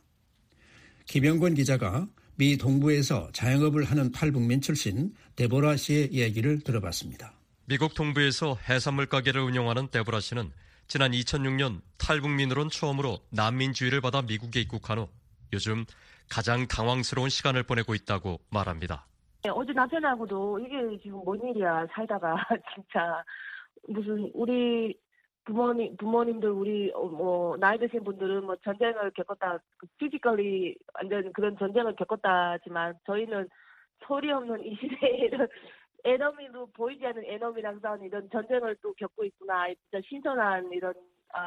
김영권 기자가 미 동부에서 자영업을 하는 탈북민 출신 데보라 씨의 얘기를 들어봤습니다. 미국 동부에서 해산물 가게를 운영하는 데보라 씨는 지난 2006년 탈북민으론 처음으로 난민주의를 받아 미국에 입국한 후 요즘 가장 당황스러운 시간을 보내고 있다고 말합니다. 어제 남편하고도 이게 지금 뭔 일이야 살다가 진짜 무슨 우리 부모님들 우리 뭐 나이 드신 분들은 뭐 전쟁을 겪었다 피지컬리 완전 그런 전쟁을 겪었다지만 저희는 소리 없는 이 시대에 이런 에너미도 보이지 않는 에너미랑 싸우는 이런 전쟁을 또 겪고 있구나 진짜 신선한 이런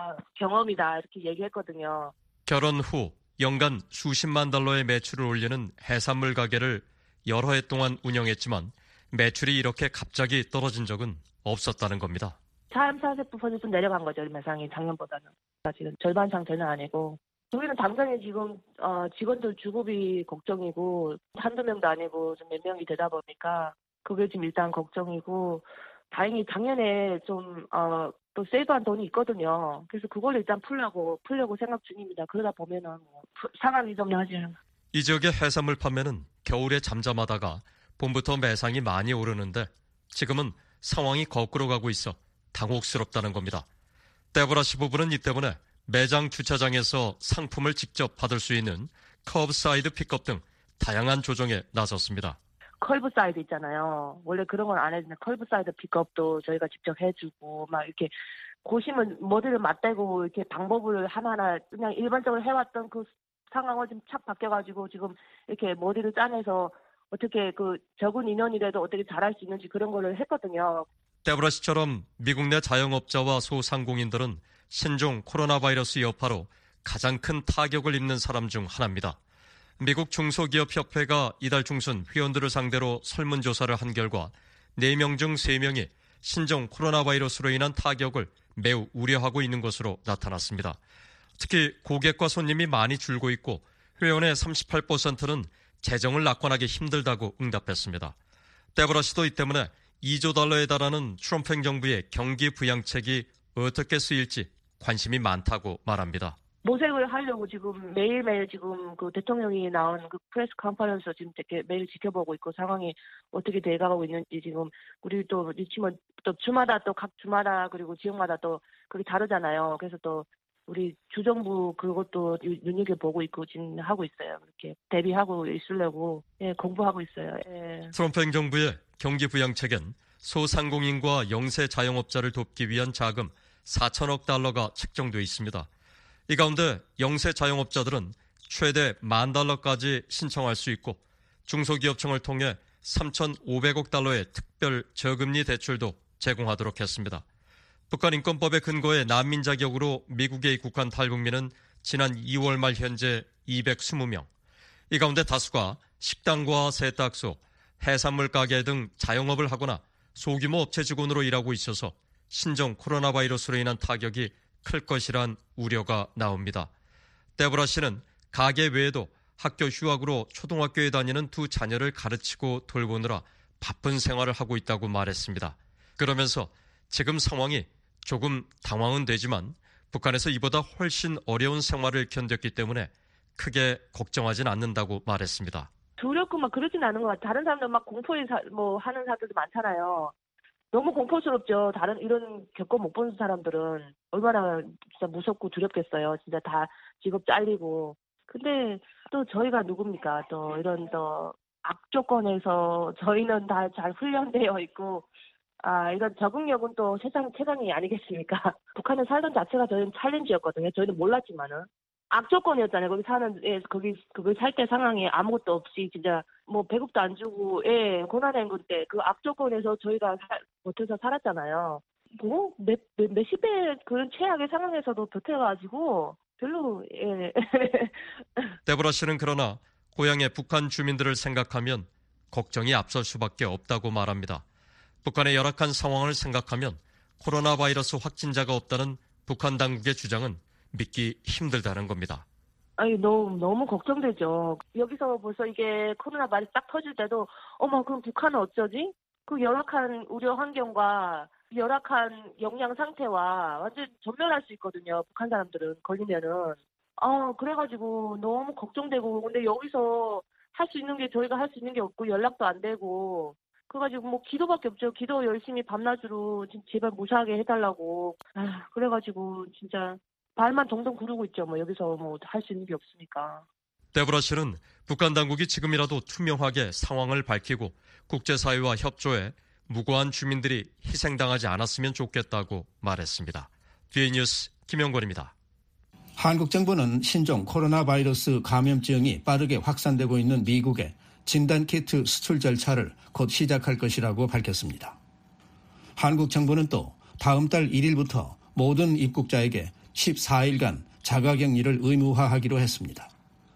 경험이다 이렇게 얘기했거든요. 결혼 후 연간 수십만 달러의 매출을 올리는 해산물 가게를 여러 해 동안 운영했지만 매출이 이렇게 갑자기 떨어진 적은 없었다는 겁니다. 34% 내려간 거죠, 매상이 작년보다는. 지금 절반 상태는 아니고. 저희는 당장에 지금 직원들 주급이 걱정이고 한두 명도 아니고 좀 몇 명이 되다 보니까 그게 지금 일단 걱정이고 다행히 작년에 좀 또 세이브한 돈이 있거든요. 그래서 그걸 일단 풀려고 생각 중입니다. 그러다 보면은 상황이 좀 나아지는. 이 지역의 해산물 판매는 겨울에 잠잠하다가 봄부터 매상이 많이 오르는데 지금은 상황이 거꾸로 가고 있어 당혹스럽다는 겁니다. 데보라 씨 부부는 이 때문에 매장 주차장에서 상품을 직접 받을 수 있는 커브사이드 픽업 등 다양한 조정에 나섰습니다. 컬브사이드 있잖아요. 원래 그런 건 안 해주는데 컬브사이드 픽업도 저희가 직접 해주고 막 이렇게 고심은 머리를 맞대고 이렇게 방법을 하나하나 그냥 일반적으로 해왔던 그 상황을 좀 착 바뀌어가지고 지금 이렇게 머리를 짜내서 어떻게 그 적은 인원이라도 어떻게 잘할 수 있는지 그런 거를 했거든요. 데보라 씨처럼 미국 내 자영업자와 소상공인들은 신종 코로나 바이러스 여파로 가장 큰 타격을 입는 사람 중 하나입니다. 미국 중소기업협회가 이달 중순 회원들을 상대로 설문조사를 한 결과 4명 중 3명이 신종 코로나 바이러스로 인한 타격을 매우 우려하고 있는 것으로 나타났습니다. 특히 고객과 손님이 많이 줄고 있고 회원의 38%는 재정을 낙관하기 힘들다고 응답했습니다. 데보라 씨도 이 때문에 2조 달러에 달하는 트럼프 행정부의 경기 부양책이 어떻게 쓰일지 관심이 많다고 말합니다. 모색을 하려고 지금 매일매일 지금 그 대통령이 나온 그 프레스 컨퍼런스 지금 되게 매일 지켜보고 있고 상황이 어떻게 돼가고 있는지 지금 우리 또 리치먼 또 주마다 또 각 주마다 그리고 지역마다 또 그게 다르잖아요. 그래서 또 우리 주정부 그것도 눈여겨보고 있고 지금 하고 있어요. 그렇게 대비하고 있으려고 공부하고 있어요. 트럼프 행정부의 경기 부양책엔 소상공인과 영세 자영업자를 돕기 위한 자금 4천억 달러가 책정돼 있습니다. 이 가운데 영세 자영업자들은 최대 $10,000까지 신청할 수 있고 중소기업청을 통해 3,500억 달러의 특별 저금리 대출도 제공하도록 했습니다. 북한 인권법에 근거해 난민 자격으로 미국에 입국한 탈북민은 지난 2월 말 현재 220명. 이 가운데 다수가 식당과 세탁소, 해산물 가게 등 자영업을 하거나 소규모 업체 직원으로 일하고 있어서 신종 코로나 바이러스로 인한 타격이 클 것이란 우려가 나옵니다. 데보라 씨는 가게 외에도 학교 휴학으로 초등학교에 다니는 2 자녀를 가르치고 돌보느라 바쁜 생활을 하고 있다고 말했습니다. 그러면서 지금 상황이 조금 당황은 되지만 북한에서 이보다 훨씬 어려운 생활을 견뎠기 때문에 크게 걱정하진 않는다고 말했습니다. 두렵고 막 그러진 않은 것 같아요. 다른 사람들 막 공포에 하는 사람들도 많잖아요. 너무 공포스럽죠. 다른 이런 겪어 못 본 사람들은 얼마나 진짜 무섭고 두렵겠어요. 진짜 다 직업 잘리고. 근데 또 저희가 누굽니까? 또 이런 또 악조건에서 저희는 다 잘 훈련되어 있고 이런 적응력은 또 세상 최강이 아니겠습니까? 북한에 살던 자체가 저희는 챌린지였거든요. 저희는 몰랐지만은. 악조건이었잖아요. 거기 사는, 거기 살 때 상황이 아무것도 없이, 진짜, 뭐, 배급도 안 주고, 고난행군 때, 그 악조건에서 저희가 버텨서 살았잖아요. 뭐, 몇십 배 그런 최악의 상황에서도 버텨가지고, 별로, 데보라 씨는 그러나, 고향의 북한 주민들을 생각하면, 걱정이 앞설 수밖에 없다고 말합니다. 북한의 열악한 상황을 생각하면, 코로나 바이러스 확진자가 없다는 북한 당국의 주장은 믿기 힘들다는 겁니다. 아니, 너무 걱정되죠. 여기서 벌써 이게 코로나 말이 딱 터질 때도, 그럼 북한은 어쩌지? 그 열악한 의료 환경과 열악한 영양 상태와 완전 전멸할 수 있거든요. 북한 사람들은 걸리면은. 그래가지고 너무 걱정되고, 근데 여기서 저희가 할 수 있는 게 없고, 연락도 안 되고, 그래가지고 기도밖에 없죠. 기도 열심히 밤낮으로 제발 무사하게 해달라고. 그래가지고 진짜 발만 동동 구르고 있죠. 여기서 할 수 있는 게 없으니까. 데보라 씨는 북한 당국이 지금이라도 투명하게 상황을 밝히고 국제사회와 협조해 무고한 주민들이 희생당하지 않았으면 좋겠다고 말했습니다. 뒤에 뉴스 김영권입니다. 한국 정부는 신종 코로나 바이러스 감염증이 빠르게 확산되고 있는 미국에 진단키트 수출 절차를 곧 시작할 것이라고 밝혔습니다. 한국 정부는 또 다음 달 1일부터 모든 입국자에게 14일간 자가격리를 의무화하기로 했습니다.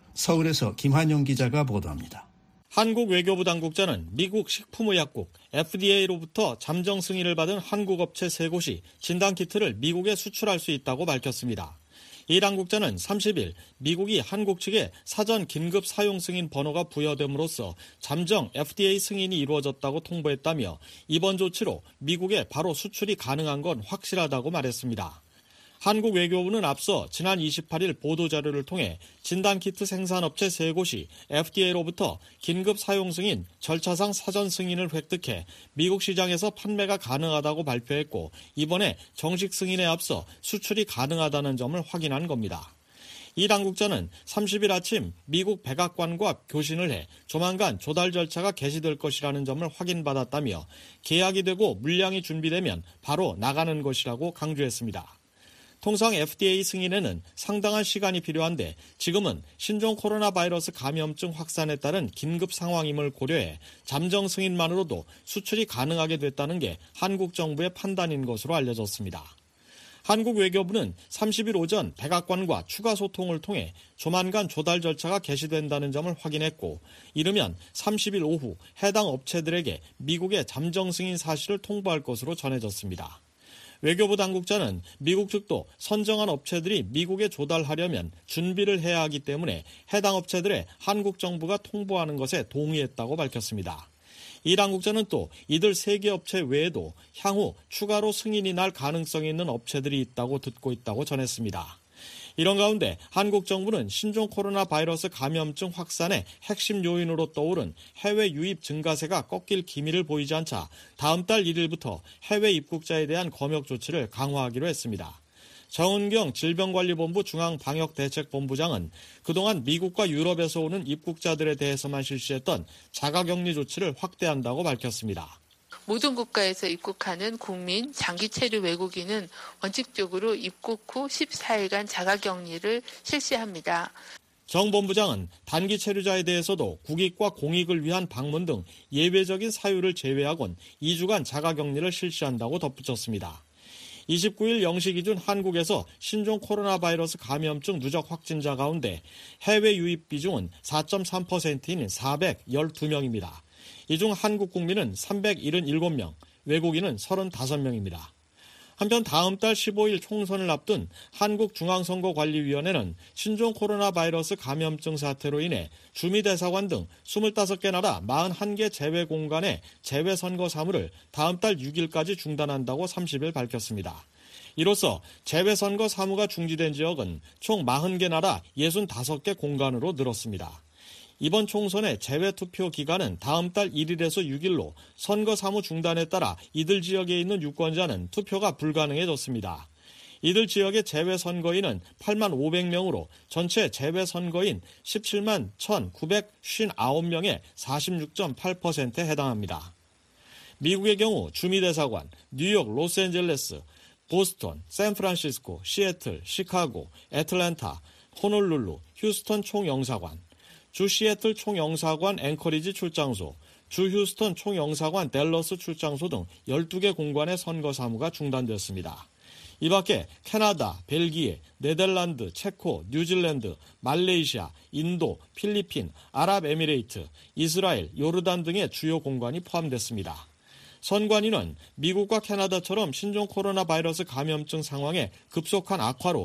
서울에서 김한용 기자가 보도합니다. 한국 외교부 당국자는 미국 식품의약국 FDA로부터 잠정 승인을 받은 한국 업체 3곳이 진단키트를 미국에 수출할 수 있다고 밝혔습니다. 이 당국자는 30일 미국이 한국 측에 사전 긴급 사용 승인 번호가 부여됨으로써 잠정 FDA 승인이 이루어졌다고 통보했다며 이번 조치로 미국에 바로 수출이 가능한 건 확실하다고 말했습니다. 한국 외교부는 앞서 지난 28일 보도자료를 통해 진단키트 생산업체 3곳이 FDA로부터 긴급 사용 승인, 절차상 사전 승인을 획득해 미국 시장에서 판매가 가능하다고 발표했고 이번에 정식 승인에 앞서 수출이 가능하다는 점을 확인한 겁니다. 이 당국자는 30일 아침 미국 백악관과 교신을 해 조만간 조달 절차가 개시될 것이라는 점을 확인받았다며 계약이 되고 물량이 준비되면 바로 나가는 것이라고 강조했습니다. 통상 FDA 승인에는 상당한 시간이 필요한데 지금은 신종 코로나 바이러스 감염증 확산에 따른 긴급 상황임을 고려해 잠정 승인만으로도 수출이 가능하게 됐다는 게 한국 정부의 판단인 것으로 알려졌습니다. 한국 외교부는 30일 오전 백악관과 추가 소통을 통해 조만간 조달 절차가 개시된다는 점을 확인했고 이르면 30일 오후 해당 업체들에게 미국의 잠정 승인 사실을 통보할 것으로 전해졌습니다. 외교부 당국자는 미국 측도 선정한 업체들이 미국에 조달하려면 준비를 해야 하기 때문에 해당 업체들에 한국 정부가 통보하는 것에 동의했다고 밝혔습니다. 이 당국자는 또 이들 3개 업체 외에도 향후 추가로 승인이 날 가능성이 있는 업체들이 있다고 듣고 있다고 전했습니다. 이런 가운데 한국 정부는 신종 코로나 바이러스 감염증 확산의 핵심 요인으로 떠오른 해외 유입 증가세가 꺾일 기미를 보이지 않자 다음 달 1일부터 해외 입국자에 대한 검역 조치를 강화하기로 했습니다. 정은경 질병관리본부 중앙방역대책본부장은 그동안 미국과 유럽에서 오는 입국자들에 대해서만 실시했던 자가격리 조치를 확대한다고 밝혔습니다. 모든 국가에서 입국하는 국민, 장기 체류 외국인은 원칙적으로 입국 후 14일간 자가격리를 실시합니다. 정 본부장은 단기 체류자에 대해서도 국익과 공익을 위한 방문 등 예외적인 사유를 제외하곤 2주간 자가격리를 실시한다고 덧붙였습니다. 29일 0시 기준 한국에서 신종 코로나 바이러스 감염증 누적 확진자 가운데 해외 유입 비중은 4.3%인 412명입니다. 이 중 한국 국민은 377명, 외국인은 35명입니다. 한편 다음 달 15일 총선을 앞둔 한국중앙선거관리위원회는 신종 코로나 바이러스 감염증 사태로 인해 주미대사관 등 25개 나라 41개 제외공간의 제외선거 사무를 다음 달 6일까지 중단한다고 30일 밝혔습니다. 이로써 제외선거 사무가 중지된 지역은 총 40개 나라 65개 공간으로 늘었습니다. 이번 총선의 재외투표 기간은 다음 달 1일에서 6일로 선거 사무 중단에 따라 이들 지역에 있는 유권자는 투표가 불가능해졌습니다. 이들 지역의 재외선거인은 8만 500명으로 전체 재외선거인 17만 1,959명의 46.8%에 해당합니다. 미국의 경우 주미대사관, 뉴욕, 로스앤젤레스, 보스턴, 샌프란시스코, 시애틀, 시카고, 애틀랜타, 호놀룰루, 휴스턴 총영사관, 주 시애틀 총영사관 앵커리지 출장소, 주 휴스턴 총영사관 댈러스 출장소 등 12개 공관의 선거 사무가 중단됐습니다. 이 밖에 캐나다, 벨기에, 네덜란드, 체코, 뉴질랜드, 말레이시아, 인도, 필리핀, 아랍에미레이트, 이스라엘, 요르단 등의 주요 공관이 포함됐습니다. 선관위는 미국과 캐나다처럼 신종 코로나 바이러스 감염증 상황의 급속한 악화로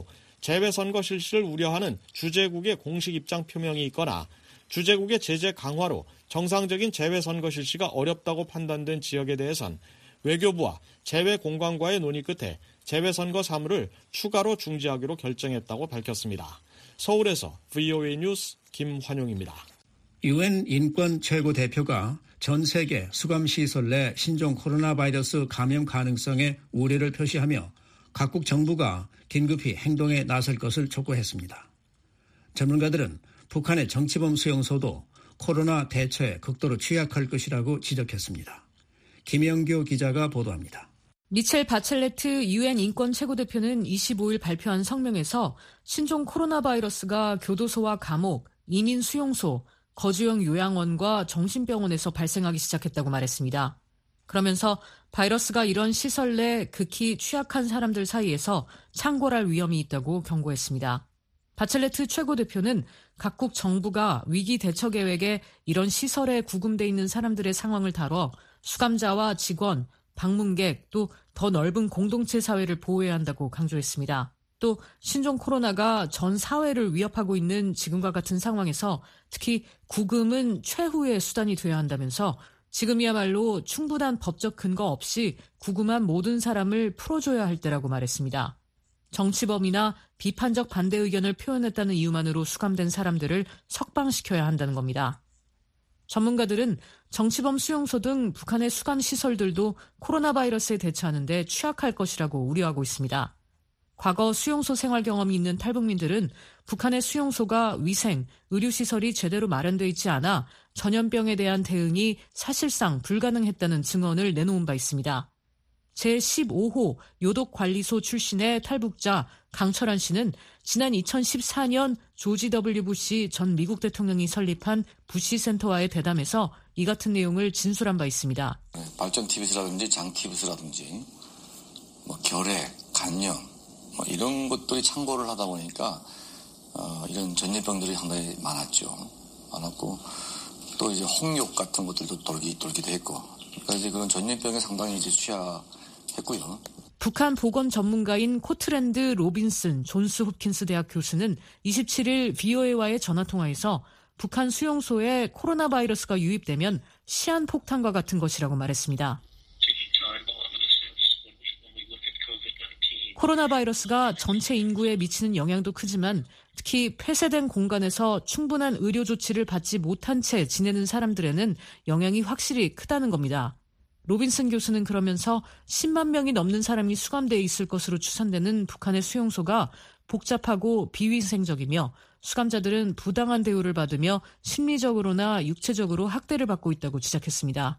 재외선거 실시를 우려하는 주재국의 공식 입장 표명이 있거나 주재국의 제재 강화로 정상적인 재외선거 실시가 어렵다고 판단된 지역에 대해선 외교부와 재외공관과의 논의 끝에 재외선거 사무를 추가로 중지하기로 결정했다고 밝혔습니다. 서울에서 VOA 뉴스 김환용입니다. UN 인권 최고 대표가 전 세계 수감시설 내 신종 코로나 바이러스 감염 가능성에 우려를 표시하며 각국 정부가 긴급히 행동에 나설 것을 촉구했습니다. 전문가들은 북한의 정치범 수용소도 코로나 대처에 극도로 취약할 것이라고 지적했습니다. 김영교 기자가 보도합니다. 미첼 바첼레트 UN 인권 최고대표는 25일 발표한 성명에서 신종 코로나 바이러스가 교도소와 감옥, 이민 수용소, 거주용 요양원과 정신병원에서 발생하기 시작했다고 말했습니다. 그러면서 바이러스가 이런 시설 내 극히 취약한 사람들 사이에서 창궐할 위험이 있다고 경고했습니다. 바첼레트 최고대표는 각국 정부가 위기 대처 계획에 이런 시설에 구금돼 있는 사람들의 상황을 다뤄 수감자와 직원, 방문객 또 더 넓은 공동체 사회를 보호해야 한다고 강조했습니다. 또 신종 코로나가 전 사회를 위협하고 있는 지금과 같은 상황에서 특히 구금은 최후의 수단이 되어야 한다면서 지금이야말로 충분한 법적 근거 없이 구금한 모든 사람을 풀어줘야 할 때라고 말했습니다. 정치범이나 비판적 반대 의견을 표현했다는 이유만으로 수감된 사람들을 석방시켜야 한다는 겁니다. 전문가들은 정치범 수용소 등 북한의 수감시설들도 코로나 바이러스에 대처하는 데 취약할 것이라고 우려하고 있습니다. 과거 수용소 생활 경험이 있는 탈북민들은 북한의 수용소가 위생, 의료시설이 제대로 마련돼 있지 않아 전염병에 대한 대응이 사실상 불가능했다는 증언을 내놓은 바 있습니다. 제15호 요독관리소 출신의 탈북자 강철한 씨는 지난 2014년 조지 W. 부시 전 미국 대통령이 설립한 부시 센터와의 대담에서 이 같은 내용을 진술한 바 있습니다. 발전 TBS라든지 장 TBS라든지 결핵, 간염 이런 것들이 창궐을 하다 보니까 이런 전염병들이 상당히 많았고 또 이제 홍역 같은 것들도 돌기도 했고 그러니까 이제 그런 전염병에 상당히 이제 취약했고요. 북한 보건 전문가인 코트랜드 로빈슨 존스 홉킨스 대학 교수는 27일 VOA와의 전화통화에서 북한 수용소에 코로나 바이러스가 유입되면 시한폭탄과 같은 것이라고 말했습니다. 코로나 바이러스가 전체 인구에 미치는 영향도 크지만 특히 폐쇄된 공간에서 충분한 의료 조치를 받지 못한 채 지내는 사람들에는 영향이 확실히 크다는 겁니다. 로빈슨 교수는 그러면서 10만 명이 넘는 사람이 수감되어 있을 것으로 추산되는 북한의 수용소가 복잡하고 비위생적이며 수감자들은 부당한 대우를 받으며 심리적으로나 육체적으로 학대를 받고 있다고 지적했습니다.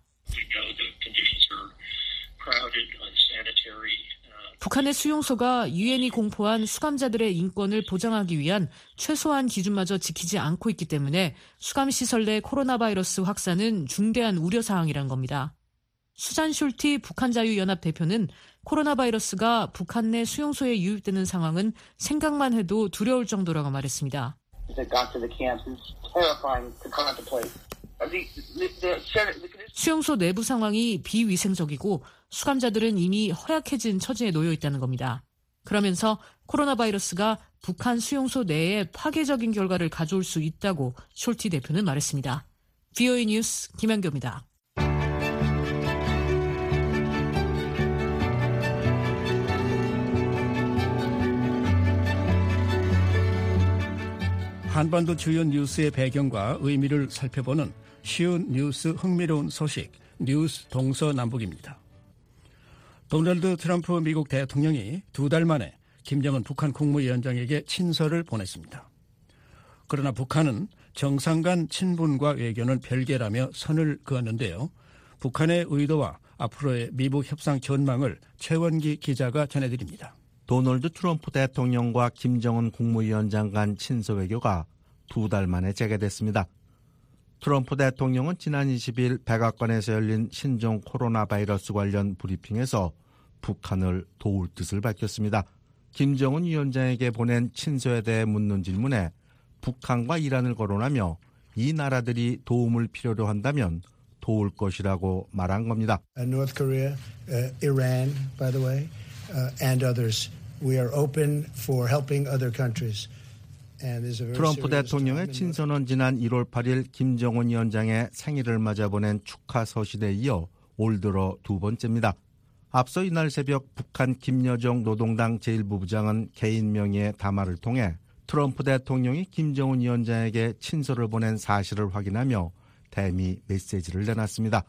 북한의 수용소가 유엔이 공포한 수감자들의 인권을 보장하기 위한 최소한 기준마저 지키지 않고 있기 때문에 수감시설 내 코로나 바이러스 확산은 중대한 우려사항이란 겁니다. 수잔 숄티 북한자유연합 대표는 코로나 바이러스가 북한 내 수용소에 유입되는 상황은 생각만 해도 두려울 정도라고 말했습니다. 수용소 내부 상황이 비위생적이고 수감자들은 이미 허약해진 처지에 놓여 있다는 겁니다. 그러면서 코로나 바이러스가 북한 수용소 내에 파괴적인 결과를 가져올 수 있다고 숄티 대표는 말했습니다. VOA 뉴스 김현교입니다. 한반도 주요 뉴스의 배경과 의미를 살펴보는 쉬운 뉴스 흥미로운 소식 뉴스 동서남북입니다. 도널드 트럼프 미국 대통령이 2달 만에 김정은 북한 국무위원장에게 친서를 보냈습니다. 그러나 북한은 정상 간 친분과 외교는 별개라며 선을 그었는데요. 북한의 의도와 앞으로의 미북 협상 전망을 최원기 기자가 전해드립니다. 도널드 트럼프 대통령과 김정은 국무위원장 간 친서 외교가 2달 만에 재개됐습니다. 트럼프 대통령은 지난 20일 백악관에서 열린 신종 코로나 바이러스 관련 브리핑에서 북한을 도울 뜻을 밝혔습니다. 김정은 위원장에게 보낸 친서에 대해 묻는 질문에 북한과 이란을 거론하며 이 나라들이 도움을 필요로 한다면 도울 것이라고 말한 겁니다. North Korea, Iran, by the way, and others We are open for helping other countries. 트럼프 대통령의 친선은 지난 1월 8일 김정은 위원장의 생일을 맞아 보낸 축하 서신에 이어 올 들어 두 번째입니다. 앞서 이날 새벽 북한 김여정 노동당 제1부부장은 개인 명의의 담화를 통해 트럼프 대통령이 김정은 위원장에게 친서를 보낸 사실을 확인하며 대미 메시지를 내놨습니다.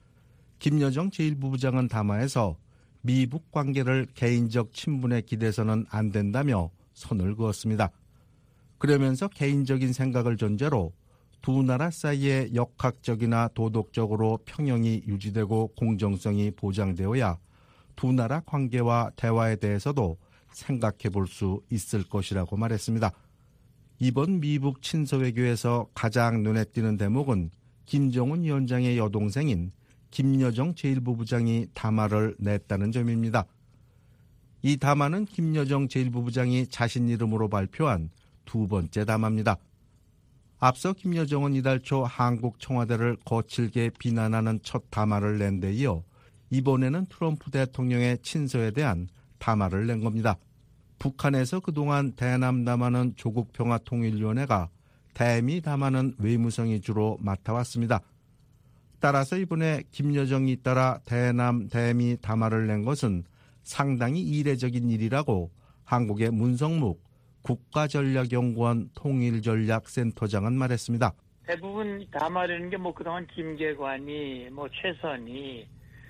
김여정 제1부부장은 담화에서 미북 관계를 개인적 친분에 기대서는 안 된다며 선을 그었습니다. 그러면서 개인적인 생각을 전제로 두 나라 사이에 역학적이나 도덕적으로 평형이 유지되고 공정성이 보장되어야 두 나라 관계와 대화에 대해서도 생각해 볼 수 있을 것이라고 말했습니다. 이번 미북 친서 외교에서 가장 눈에 띄는 대목은 김정은 위원장의 여동생인 김여정 제1부부장이 담화를 냈다는 점입니다. 이 담화는 김여정 제1부부장이 자신 이름으로 발표한 두 번째 담화입니다. 앞서 김여정은 이달 초 한국 청와대를 거칠게 비난하는 첫 담화를 낸 데 이어 이번에는 트럼프 대통령의 친서에 대한 담화를 낸 겁니다. 북한에서 그동안 대남 담화는 조국평화통일위원회가, 대미 담화는 외무성이 주로 맡아왔습니다. 따라서 이번에 김여정이 따라 대남, 대미 담화를 낸 것은 상당히 이례적인 일이라고 한국의 문성묵 국가전략연구원 통일전략센터장은 말했습니다. 대부분 담화라는 게 그동안 김계관이 최선희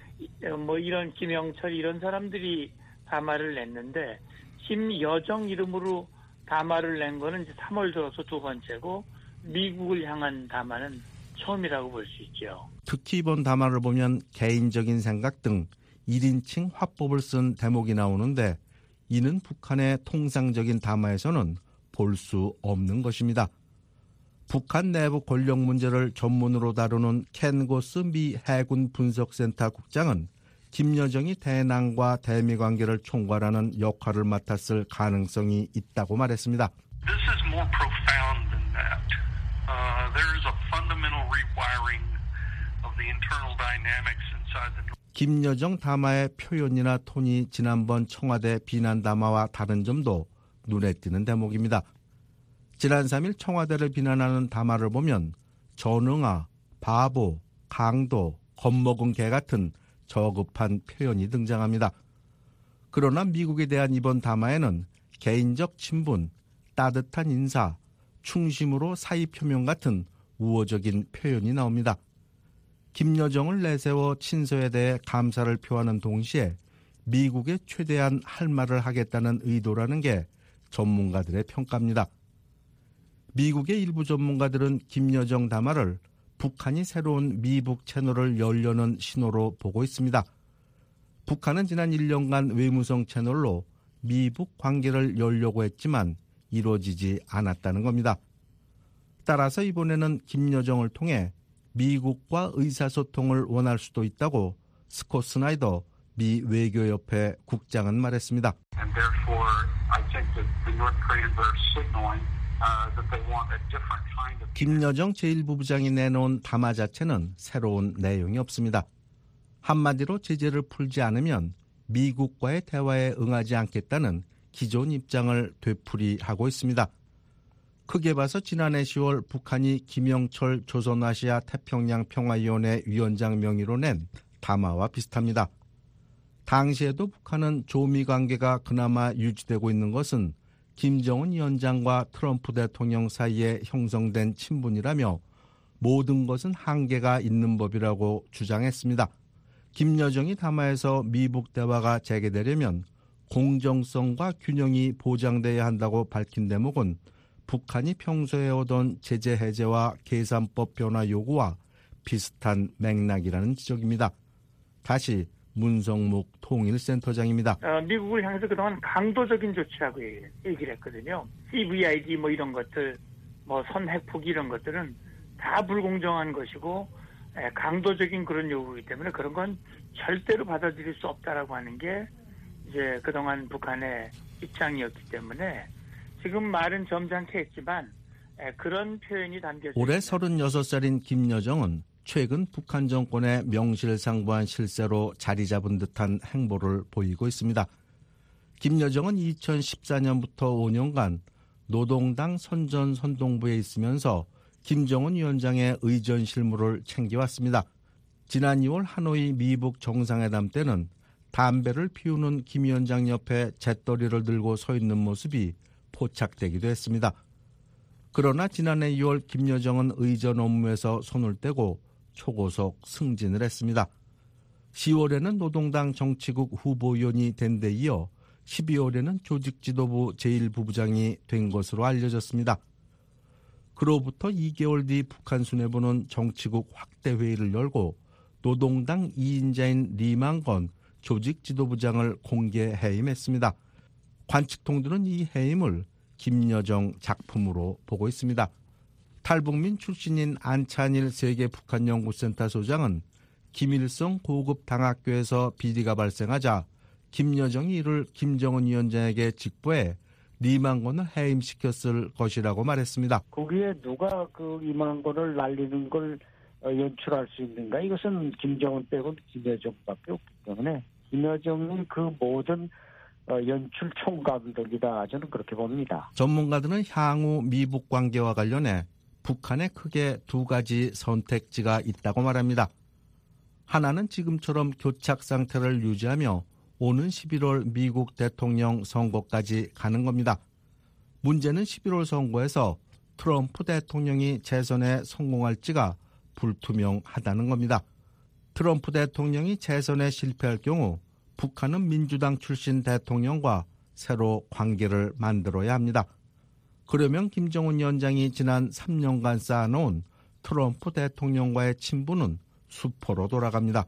이런 김영철 이런 사람들이 담화를 냈는데 김여정 이름으로 담화를 낸 거는 이제 3월 들어서 두 번째고 미국을 향한 담화는 처음이라고 볼 수 있죠. 특히 이번 담화를 보면 개인적인 생각 등 1인칭 화법을 쓴 대목이 나오는데 이는 북한의 통상적인 담화에서는 볼 수 없는 것입니다. 북한 내부 권력 문제를 전문으로 다루는 켄 고스 미 해군 분석센터 국장은 김여정이 대남과 대미 관계를 총괄하는 역할을 맡았을 가능성이 있다고 말했습니다. This is more profound than that. There is a fundamental rewiring of the internal dynamics inside the 김여정 담화의 표현이나 톤이 지난번 청와대 비난 담화와 다른 점도 눈에 띄는 대목입니다. 지난 3일 청와대를 비난하는 담화를 보면 전응아, 바보, 강도, 겁먹은 개 같은 저급한 표현이 등장합니다. 그러나 미국에 대한 이번 담화에는 개인적 친분, 따뜻한 인사, 충심으로 사의 표명 같은 우호적인 표현이 나옵니다. 김여정을 내세워 친서에 대해 감사를 표하는 동시에 미국에 최대한 할 말을 하겠다는 의도라는 게 전문가들의 평가입니다. 미국의 일부 전문가들은 김여정 담화를 북한이 새로운 미북 채널을 열려는 신호로 보고 있습니다. 북한은 지난 1년간 외무성 채널로 미북 관계를 열려고 했지만 이루어지지 않았다는 겁니다. 따라서 이번에는 김여정을 통해 미국과 의사소통을 원할 수도 있다고 스콧 스나이더 미 외교협회 국장은 말했습니다. And therefore, I think that the North Koreans are signaling that they want a different kind of. 김여정 제1부부장이 내놓은 담화 자체는 새로운 내용이 없습니다. 한마디로 제재를 풀지 않으면 미국과의 대화에 응하지 않겠다는 기존 입장을 되풀이하고 있습니다. 크게 봐서 지난해 10월 북한이 김영철 조선아시아 태평양 평화위원회 위원장 명의로 낸 담화와 비슷합니다. 당시에도 북한은 조미 관계가 그나마 유지되고 있는 것은 김정은 위원장과 트럼프 대통령 사이에 형성된 친분이라며 모든 것은 한계가 있는 법이라고 주장했습니다. 김여정이 담화에서 미북 대화가 재개되려면 공정성과 균형이 보장돼야 한다고 밝힌 대목은 북한이 평소에 오던 제재 해제와 계산법 변화 요구와 비슷한 맥락이라는 지적입니다. 다시 문성묵 통일센터장입니다. 미국을 향해서 그동안 강도적인 조치라고 얘기를 했거든요. CVID 이런 것들, 선핵 포기 이런 것들은 다 불공정한 것이고 강도적인 그런 요구이기 때문에 그런 건 절대로 받아들일 수 없다라고 하는 게 이제 그동안 북한의 입장이었기 때문에 지금 말은 점잖게 했지만 그런 표현이 담겨져 있습니다. 올해 36살인 김여정은 최근 북한 정권의 명실상부한 실세로 자리 잡은 듯한 행보를 보이고 있습니다. 김여정은 2014년부터 5년간 노동당 선전선동부에 있으면서 김정은 위원장의 의전 실무를 챙겨왔습니다. 지난 2월 하노이 미북 정상회담 때는 담배를 피우는 김 위원장 옆에 잿더리를 들고 서 있는 모습이 포착되기도 했습니다. 그러나 지난해 2월 김여정은 의전 업무에서 손을 떼고 초고속 승진을 했습니다. 10월에는 노동당 정치국 후보위원이 된 데 이어 12월에는 조직지도부 제1부부장이 된 것으로 알려졌습니다. 그로부터 2개월 뒤 북한 수뇌부는 정치국 확대 회의를 열고 노동당 2인자인 리망건 조직지도부장을 공개 해임했습니다. 관측통들은 이 해임을 김여정 작품으로 보고 있습니다. 탈북민 출신인 안찬일 세계 북한연구센터 소장은 김일성 고급 당학교에서 비리가 발생하자 김여정이 이를 김정은 위원장에게 직보해 리망건을 해임시켰을 것이라고 말했습니다. 거기에 누가 그 리망건을 날리는 걸 연출할 수 있는가? 이것은 김정은 빼고 김여정밖에 없기 때문에 김여정이 그 모든 연출 총감독이다. 저는 그렇게 봅니다. 전문가들은 향후 미북 관계와 관련해 북한에 크게 두 가지 선택지가 있다고 말합니다. 하나는 지금처럼 교착 상태를 유지하며 오는 11월 미국 대통령 선거까지 가는 겁니다. 문제는 11월 선거에서 트럼프 대통령이 재선에 성공할지가 불투명하다는 겁니다. 트럼프 대통령이 재선에 실패할 경우 북한은 민주당 출신 대통령과 새로 관계를 만들어야 합니다. 그러면 김정은 위원장이 지난 3년간 쌓아놓은 트럼프 대통령과의 친분은 수포로 돌아갑니다.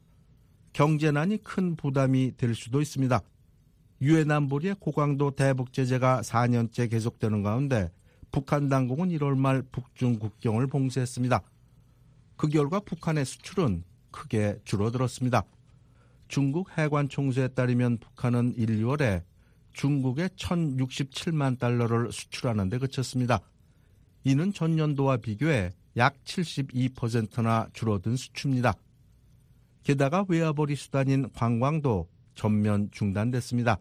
경제난이 큰 부담이 될 수도 있습니다. 유엔 안보리의 고강도 대북 제재가 4년째 계속되는 가운데 북한 당국은 1월 말 북중 국경을 봉쇄했습니다. 그 결과 북한의 수출은 크게 줄어들었습니다. 중국 해관 총수에 따르면 북한은 1, 2월에 중국에 1,067만 달러를 수출하는 데 그쳤습니다. 이는 전년도와 비교해 약 72%나 줄어든 수출입니다. 게다가 외화벌이 수단인 관광도 전면 중단됐습니다.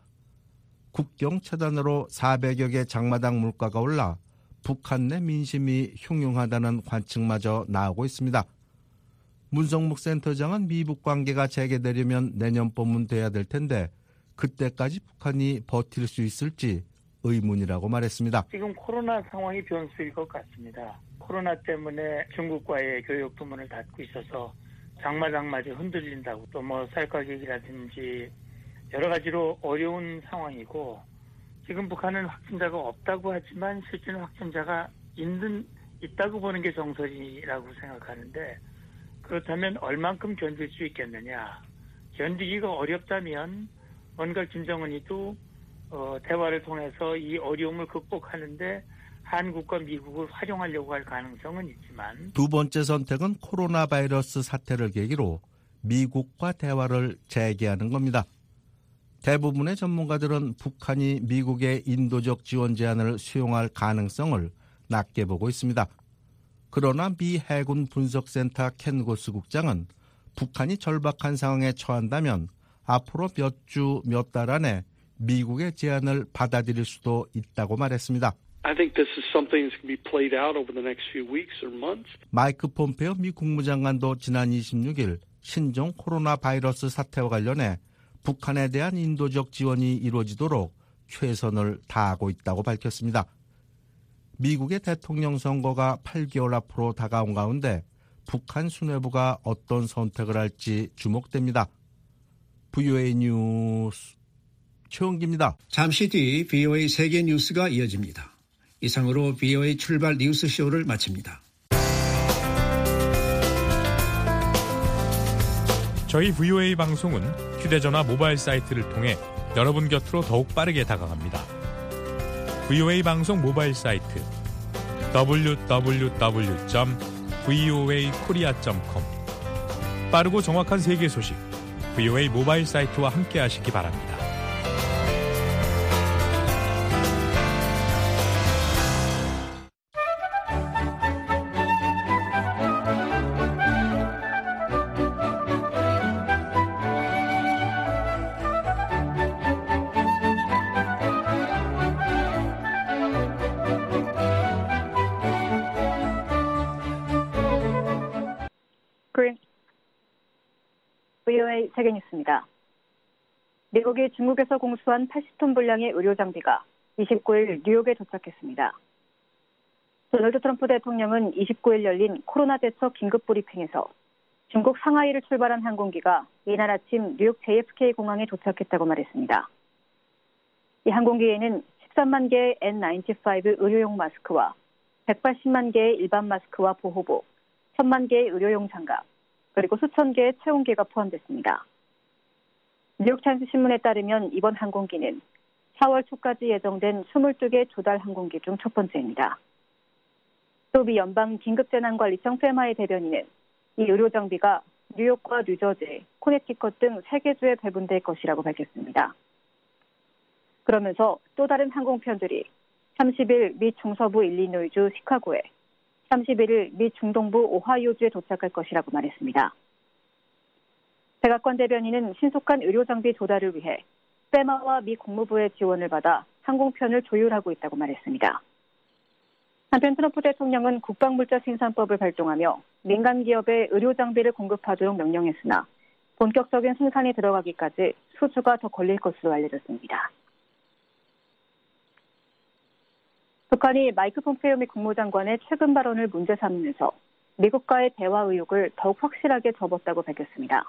국경 차단으로 400여 개 장마당 물가가 올라 북한 내 민심이 흉흉하다는 관측마저 나오고 있습니다. 문성목 센터장은 미북 관계가 재개되려면 내년 봄은 돼야 될 텐데 그때까지 북한이 버틸 수 있을지 의문이라고 말했습니다. 지금 코로나 상황이 변수일 것 같습니다. 코로나 때문에 중국과의 교역 부문을 닫고 있어서 장마당마저 흔들린다고 또 뭐 쌀 가격이라든지 여러 가지로 어려운 상황이고 지금 북한은 확진자가 없다고 하지만 실제는 확진자가 있다고 보는 게 정설이라고 생각하는데 그렇다면 얼만큼 견딜 수 있겠느냐. 견디기가 어렵다면 뭔가 김정은이도 대화를 통해서 이 어려움을 극복하는데 한국과 미국을 활용하려고 할 가능성은 있지만 두 번째 선택은 코로나 바이러스 사태를 계기로 미국과 대화를 재개하는 겁니다. 대부분의 전문가들은 북한이 미국의 인도적 지원 제안을 수용할 가능성을 낮게 보고 있습니다. 그러나 미 해군 분석센터 켄 고스 국장은 북한이 절박한 상황에 처한다면 앞으로 몇 주, 몇 달 안에 미국의 제안을 받아들일 수도 있다고 말했습니다. I think this is something that's going to be played out over the next few weeks or months. 마이크 폼페오 미 국무장관도 지난 26일 신종 코로나 바이러스 사태와 관련해 북한에 대한 인도적 지원이 이루어지도록 최선을 다하고 있다고 밝혔습니다. 미국의 대통령 선거가 8개월 앞으로 다가온 가운데 북한 수뇌부가 어떤 선택을 할지 주목됩니다. VOA 뉴스 최원기입니다. 잠시 뒤 VOA 세계 뉴스가 이어집니다. 이상으로 VOA 출발 뉴스쇼를 마칩니다. 저희 VOA 방송은 휴대전화 모바일 사이트를 통해 여러분 곁으로 더욱 빠르게 다가갑니다. VOA 방송 모바일 사이트 www.voakorea.com 빠르고 정확한 세계 소식 VOA 모바일 사이트와 함께 하시기 바랍니다. VOA 세계뉴스입니다. 미국이 중국에서 공수한 80톤 분량의 의료 장비가 29일 뉴욕에 도착했습니다. 도널드 트럼프 대통령은 29일 열린 코로나 대처 긴급 브리핑에서 중국 상하이를 출발한 항공기가 이날 아침 뉴욕 JFK 공항에 도착했다고 말했습니다. 이 항공기에는 13만 개의 N95 의료용 마스크와 180만 개의 일반 마스크와 보호복, 1000만 개의 의료용 장갑, 그리고 수천 개의 체온계가 포함됐습니다. 뉴욕타임스 신문에 따르면 이번 항공기는 4월 초까지 예정된 22개 조달 항공기 중 첫 번째입니다. 또 미 연방 긴급재난관리청 페마의 대변인은 이 의료 장비가 뉴욕과 뉴저지, 코네티컷 등 3개 주에 배분될 것이라고 밝혔습니다. 그러면서 또 다른 항공편들이 30일 미 중서부 일리노이주 시카고에, 31일 미 중동부 오하이오주에 도착할 것이라고 말했습니다. 백악관 대변인은 신속한 의료 장비 조달을 위해 페마와 미 국무부의 지원을 받아 항공편을 조율하고 있다고 말했습니다. 한편 트럼프 대통령은 국방물자생산법을 발동하며 민간 기업에 의료 장비를 공급하도록 명령했으나 본격적인 생산이 들어가기까지 수주가 더 걸릴 것으로 알려졌습니다. 북한이 마이크 폼페이오 미 국무장관의 최근 발언을 문제 삼으면서 미국과의 대화 의욕을 더욱 확실하게 접었다고 밝혔습니다.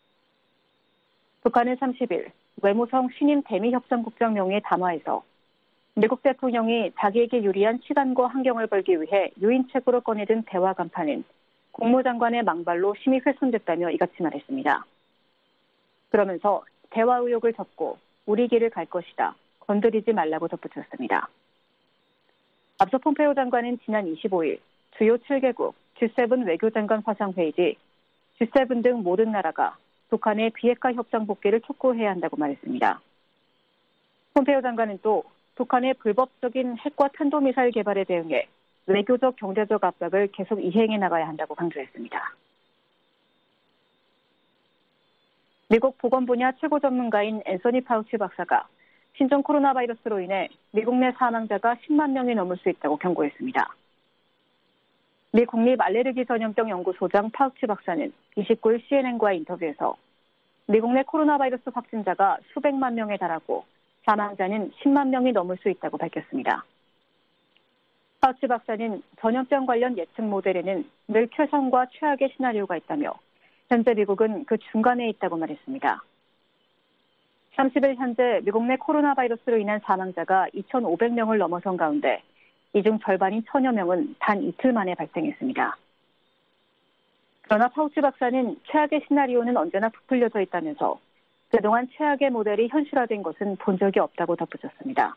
북한은 30일 외무성 신임 대미협상국장 명의의 담화에서 미국 대통령이 자기에게 유리한 시간과 환경을 벌기 위해 유인책으로 꺼내든 대화 간판은 국무장관의 망발로 심히 훼손됐다며 이같이 말했습니다. 그러면서 대화 의욕을 접고 우리 길을 갈 것이다. 건드리지 말라고 덧붙였습니다. 앞서 폼페이오 장관은 지난 25일 주요 7개국 G7 외교장관 화상회의 뒤 G7 등 모든 나라가 북한의 비핵화 협상 복귀를 촉구해야 한다고 말했습니다. 폼페이오 장관은 또 북한의 불법적인 핵과 탄도미사일 개발에 대응해 외교적 경제적 압박을 계속 이행해 나가야 한다고 강조했습니다. 미국 보건 분야 최고 전문가인 앤서니 파우치 박사가 신종 코로나 바이러스로 인해 미국 내 사망자가 10만 명이 넘을 수 있다고 경고했습니다. 미 국립 알레르기 전염병 연구소장 파우치 박사는 29일 CNN과의 인터뷰에서 미국 내 코로나 바이러스 확진자가 수백만 명에 달하고 사망자는 10만 명이 넘을 수 있다고 밝혔습니다. 파우치 박사는 전염병 관련 예측 모델에는 늘 최선과 최악의 시나리오가 있다며 현재 미국은 그 중간에 있다고 말했습니다. 30일 현재 미국 내 코로나 바이러스로 인한 사망자가 2,500명을 넘어선 가운데 이 중 절반인 1,000여 명은 단 이틀 만에 발생했습니다. 그러나 파우치 박사는 최악의 시나리오는 언제나 부풀려져 있다면서 그동안 최악의 모델이 현실화된 것은 본 적이 없다고 덧붙였습니다.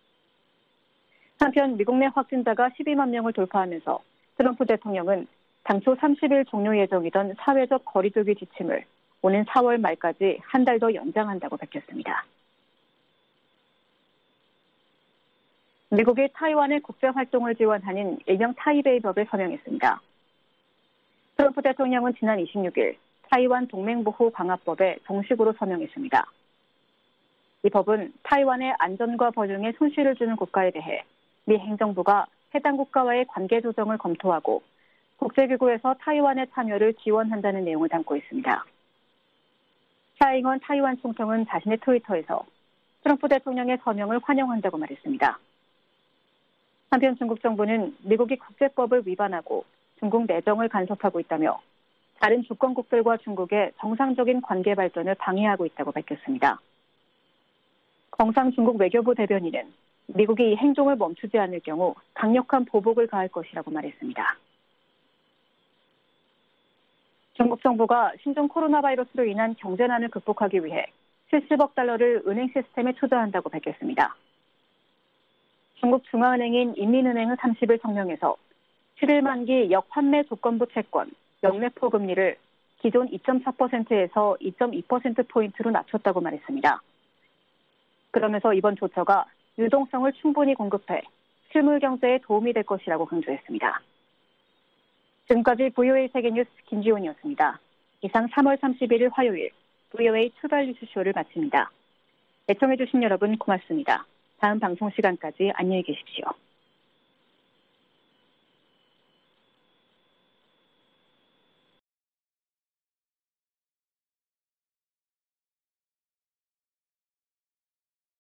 한편 미국 내 확진자가 12만 명을 돌파하면서 트럼프 대통령은 당초 30일 종료 예정이던 사회적 거리두기 지침을 오는 4월 말까지 한 달 더 연장한다고 밝혔습니다. 미국이 타이완의 국제활동을 지원하는 일명 타이베이법에 서명했습니다. 트럼프 대통령은 지난 26일 타이완 동맹보호 강화법에 정식으로 서명했습니다. 이 법은 타이완의 안전과 번영에 손실을 주는 국가에 대해 미 행정부가 해당 국가와의 관계 조정을 검토하고 국제기구에서 타이완의 참여를 지원한다는 내용을 담고 있습니다. 차이잉원 타이완 총통은 자신의 트위터에서 트럼프 대통령의 서명을 환영한다고 말했습니다. 한편 중국 정부는 미국이 국제법을 위반하고 중국 내정을 간섭하고 있다며 다른 주권국들과 중국의 정상적인 관계 발전을 방해하고 있다고 밝혔습니다. 경상 중국 외교부 대변인은 미국이 이 행동을 멈추지 않을 경우 강력한 보복을 가할 것이라고 말했습니다. 중국 정부가 신종 코로나 바이러스로 인한 경제난을 극복하기 위해 70억 달러를 은행 시스템에 투자한다고 밝혔습니다. 중국 중앙은행인 인민은행은 30일 성명에서 7일 만기 역환매 조건부 채권, 역레포 금리를 기존 2.4%에서 2.2%포인트로 낮췄다고 말했습니다. 그러면서 이번 조처가 유동성을 충분히 공급해 실물 경제에 도움이 될 것이라고 강조했습니다. 지금까지 VOA 세계뉴스 김지훈이었습니다. 이상 3월 31일 화요일 VOA 출발 뉴스쇼를 마칩니다. 애청해주신 여러분 고맙습니다. 다음 방송 시간까지 안녕히 계십시오.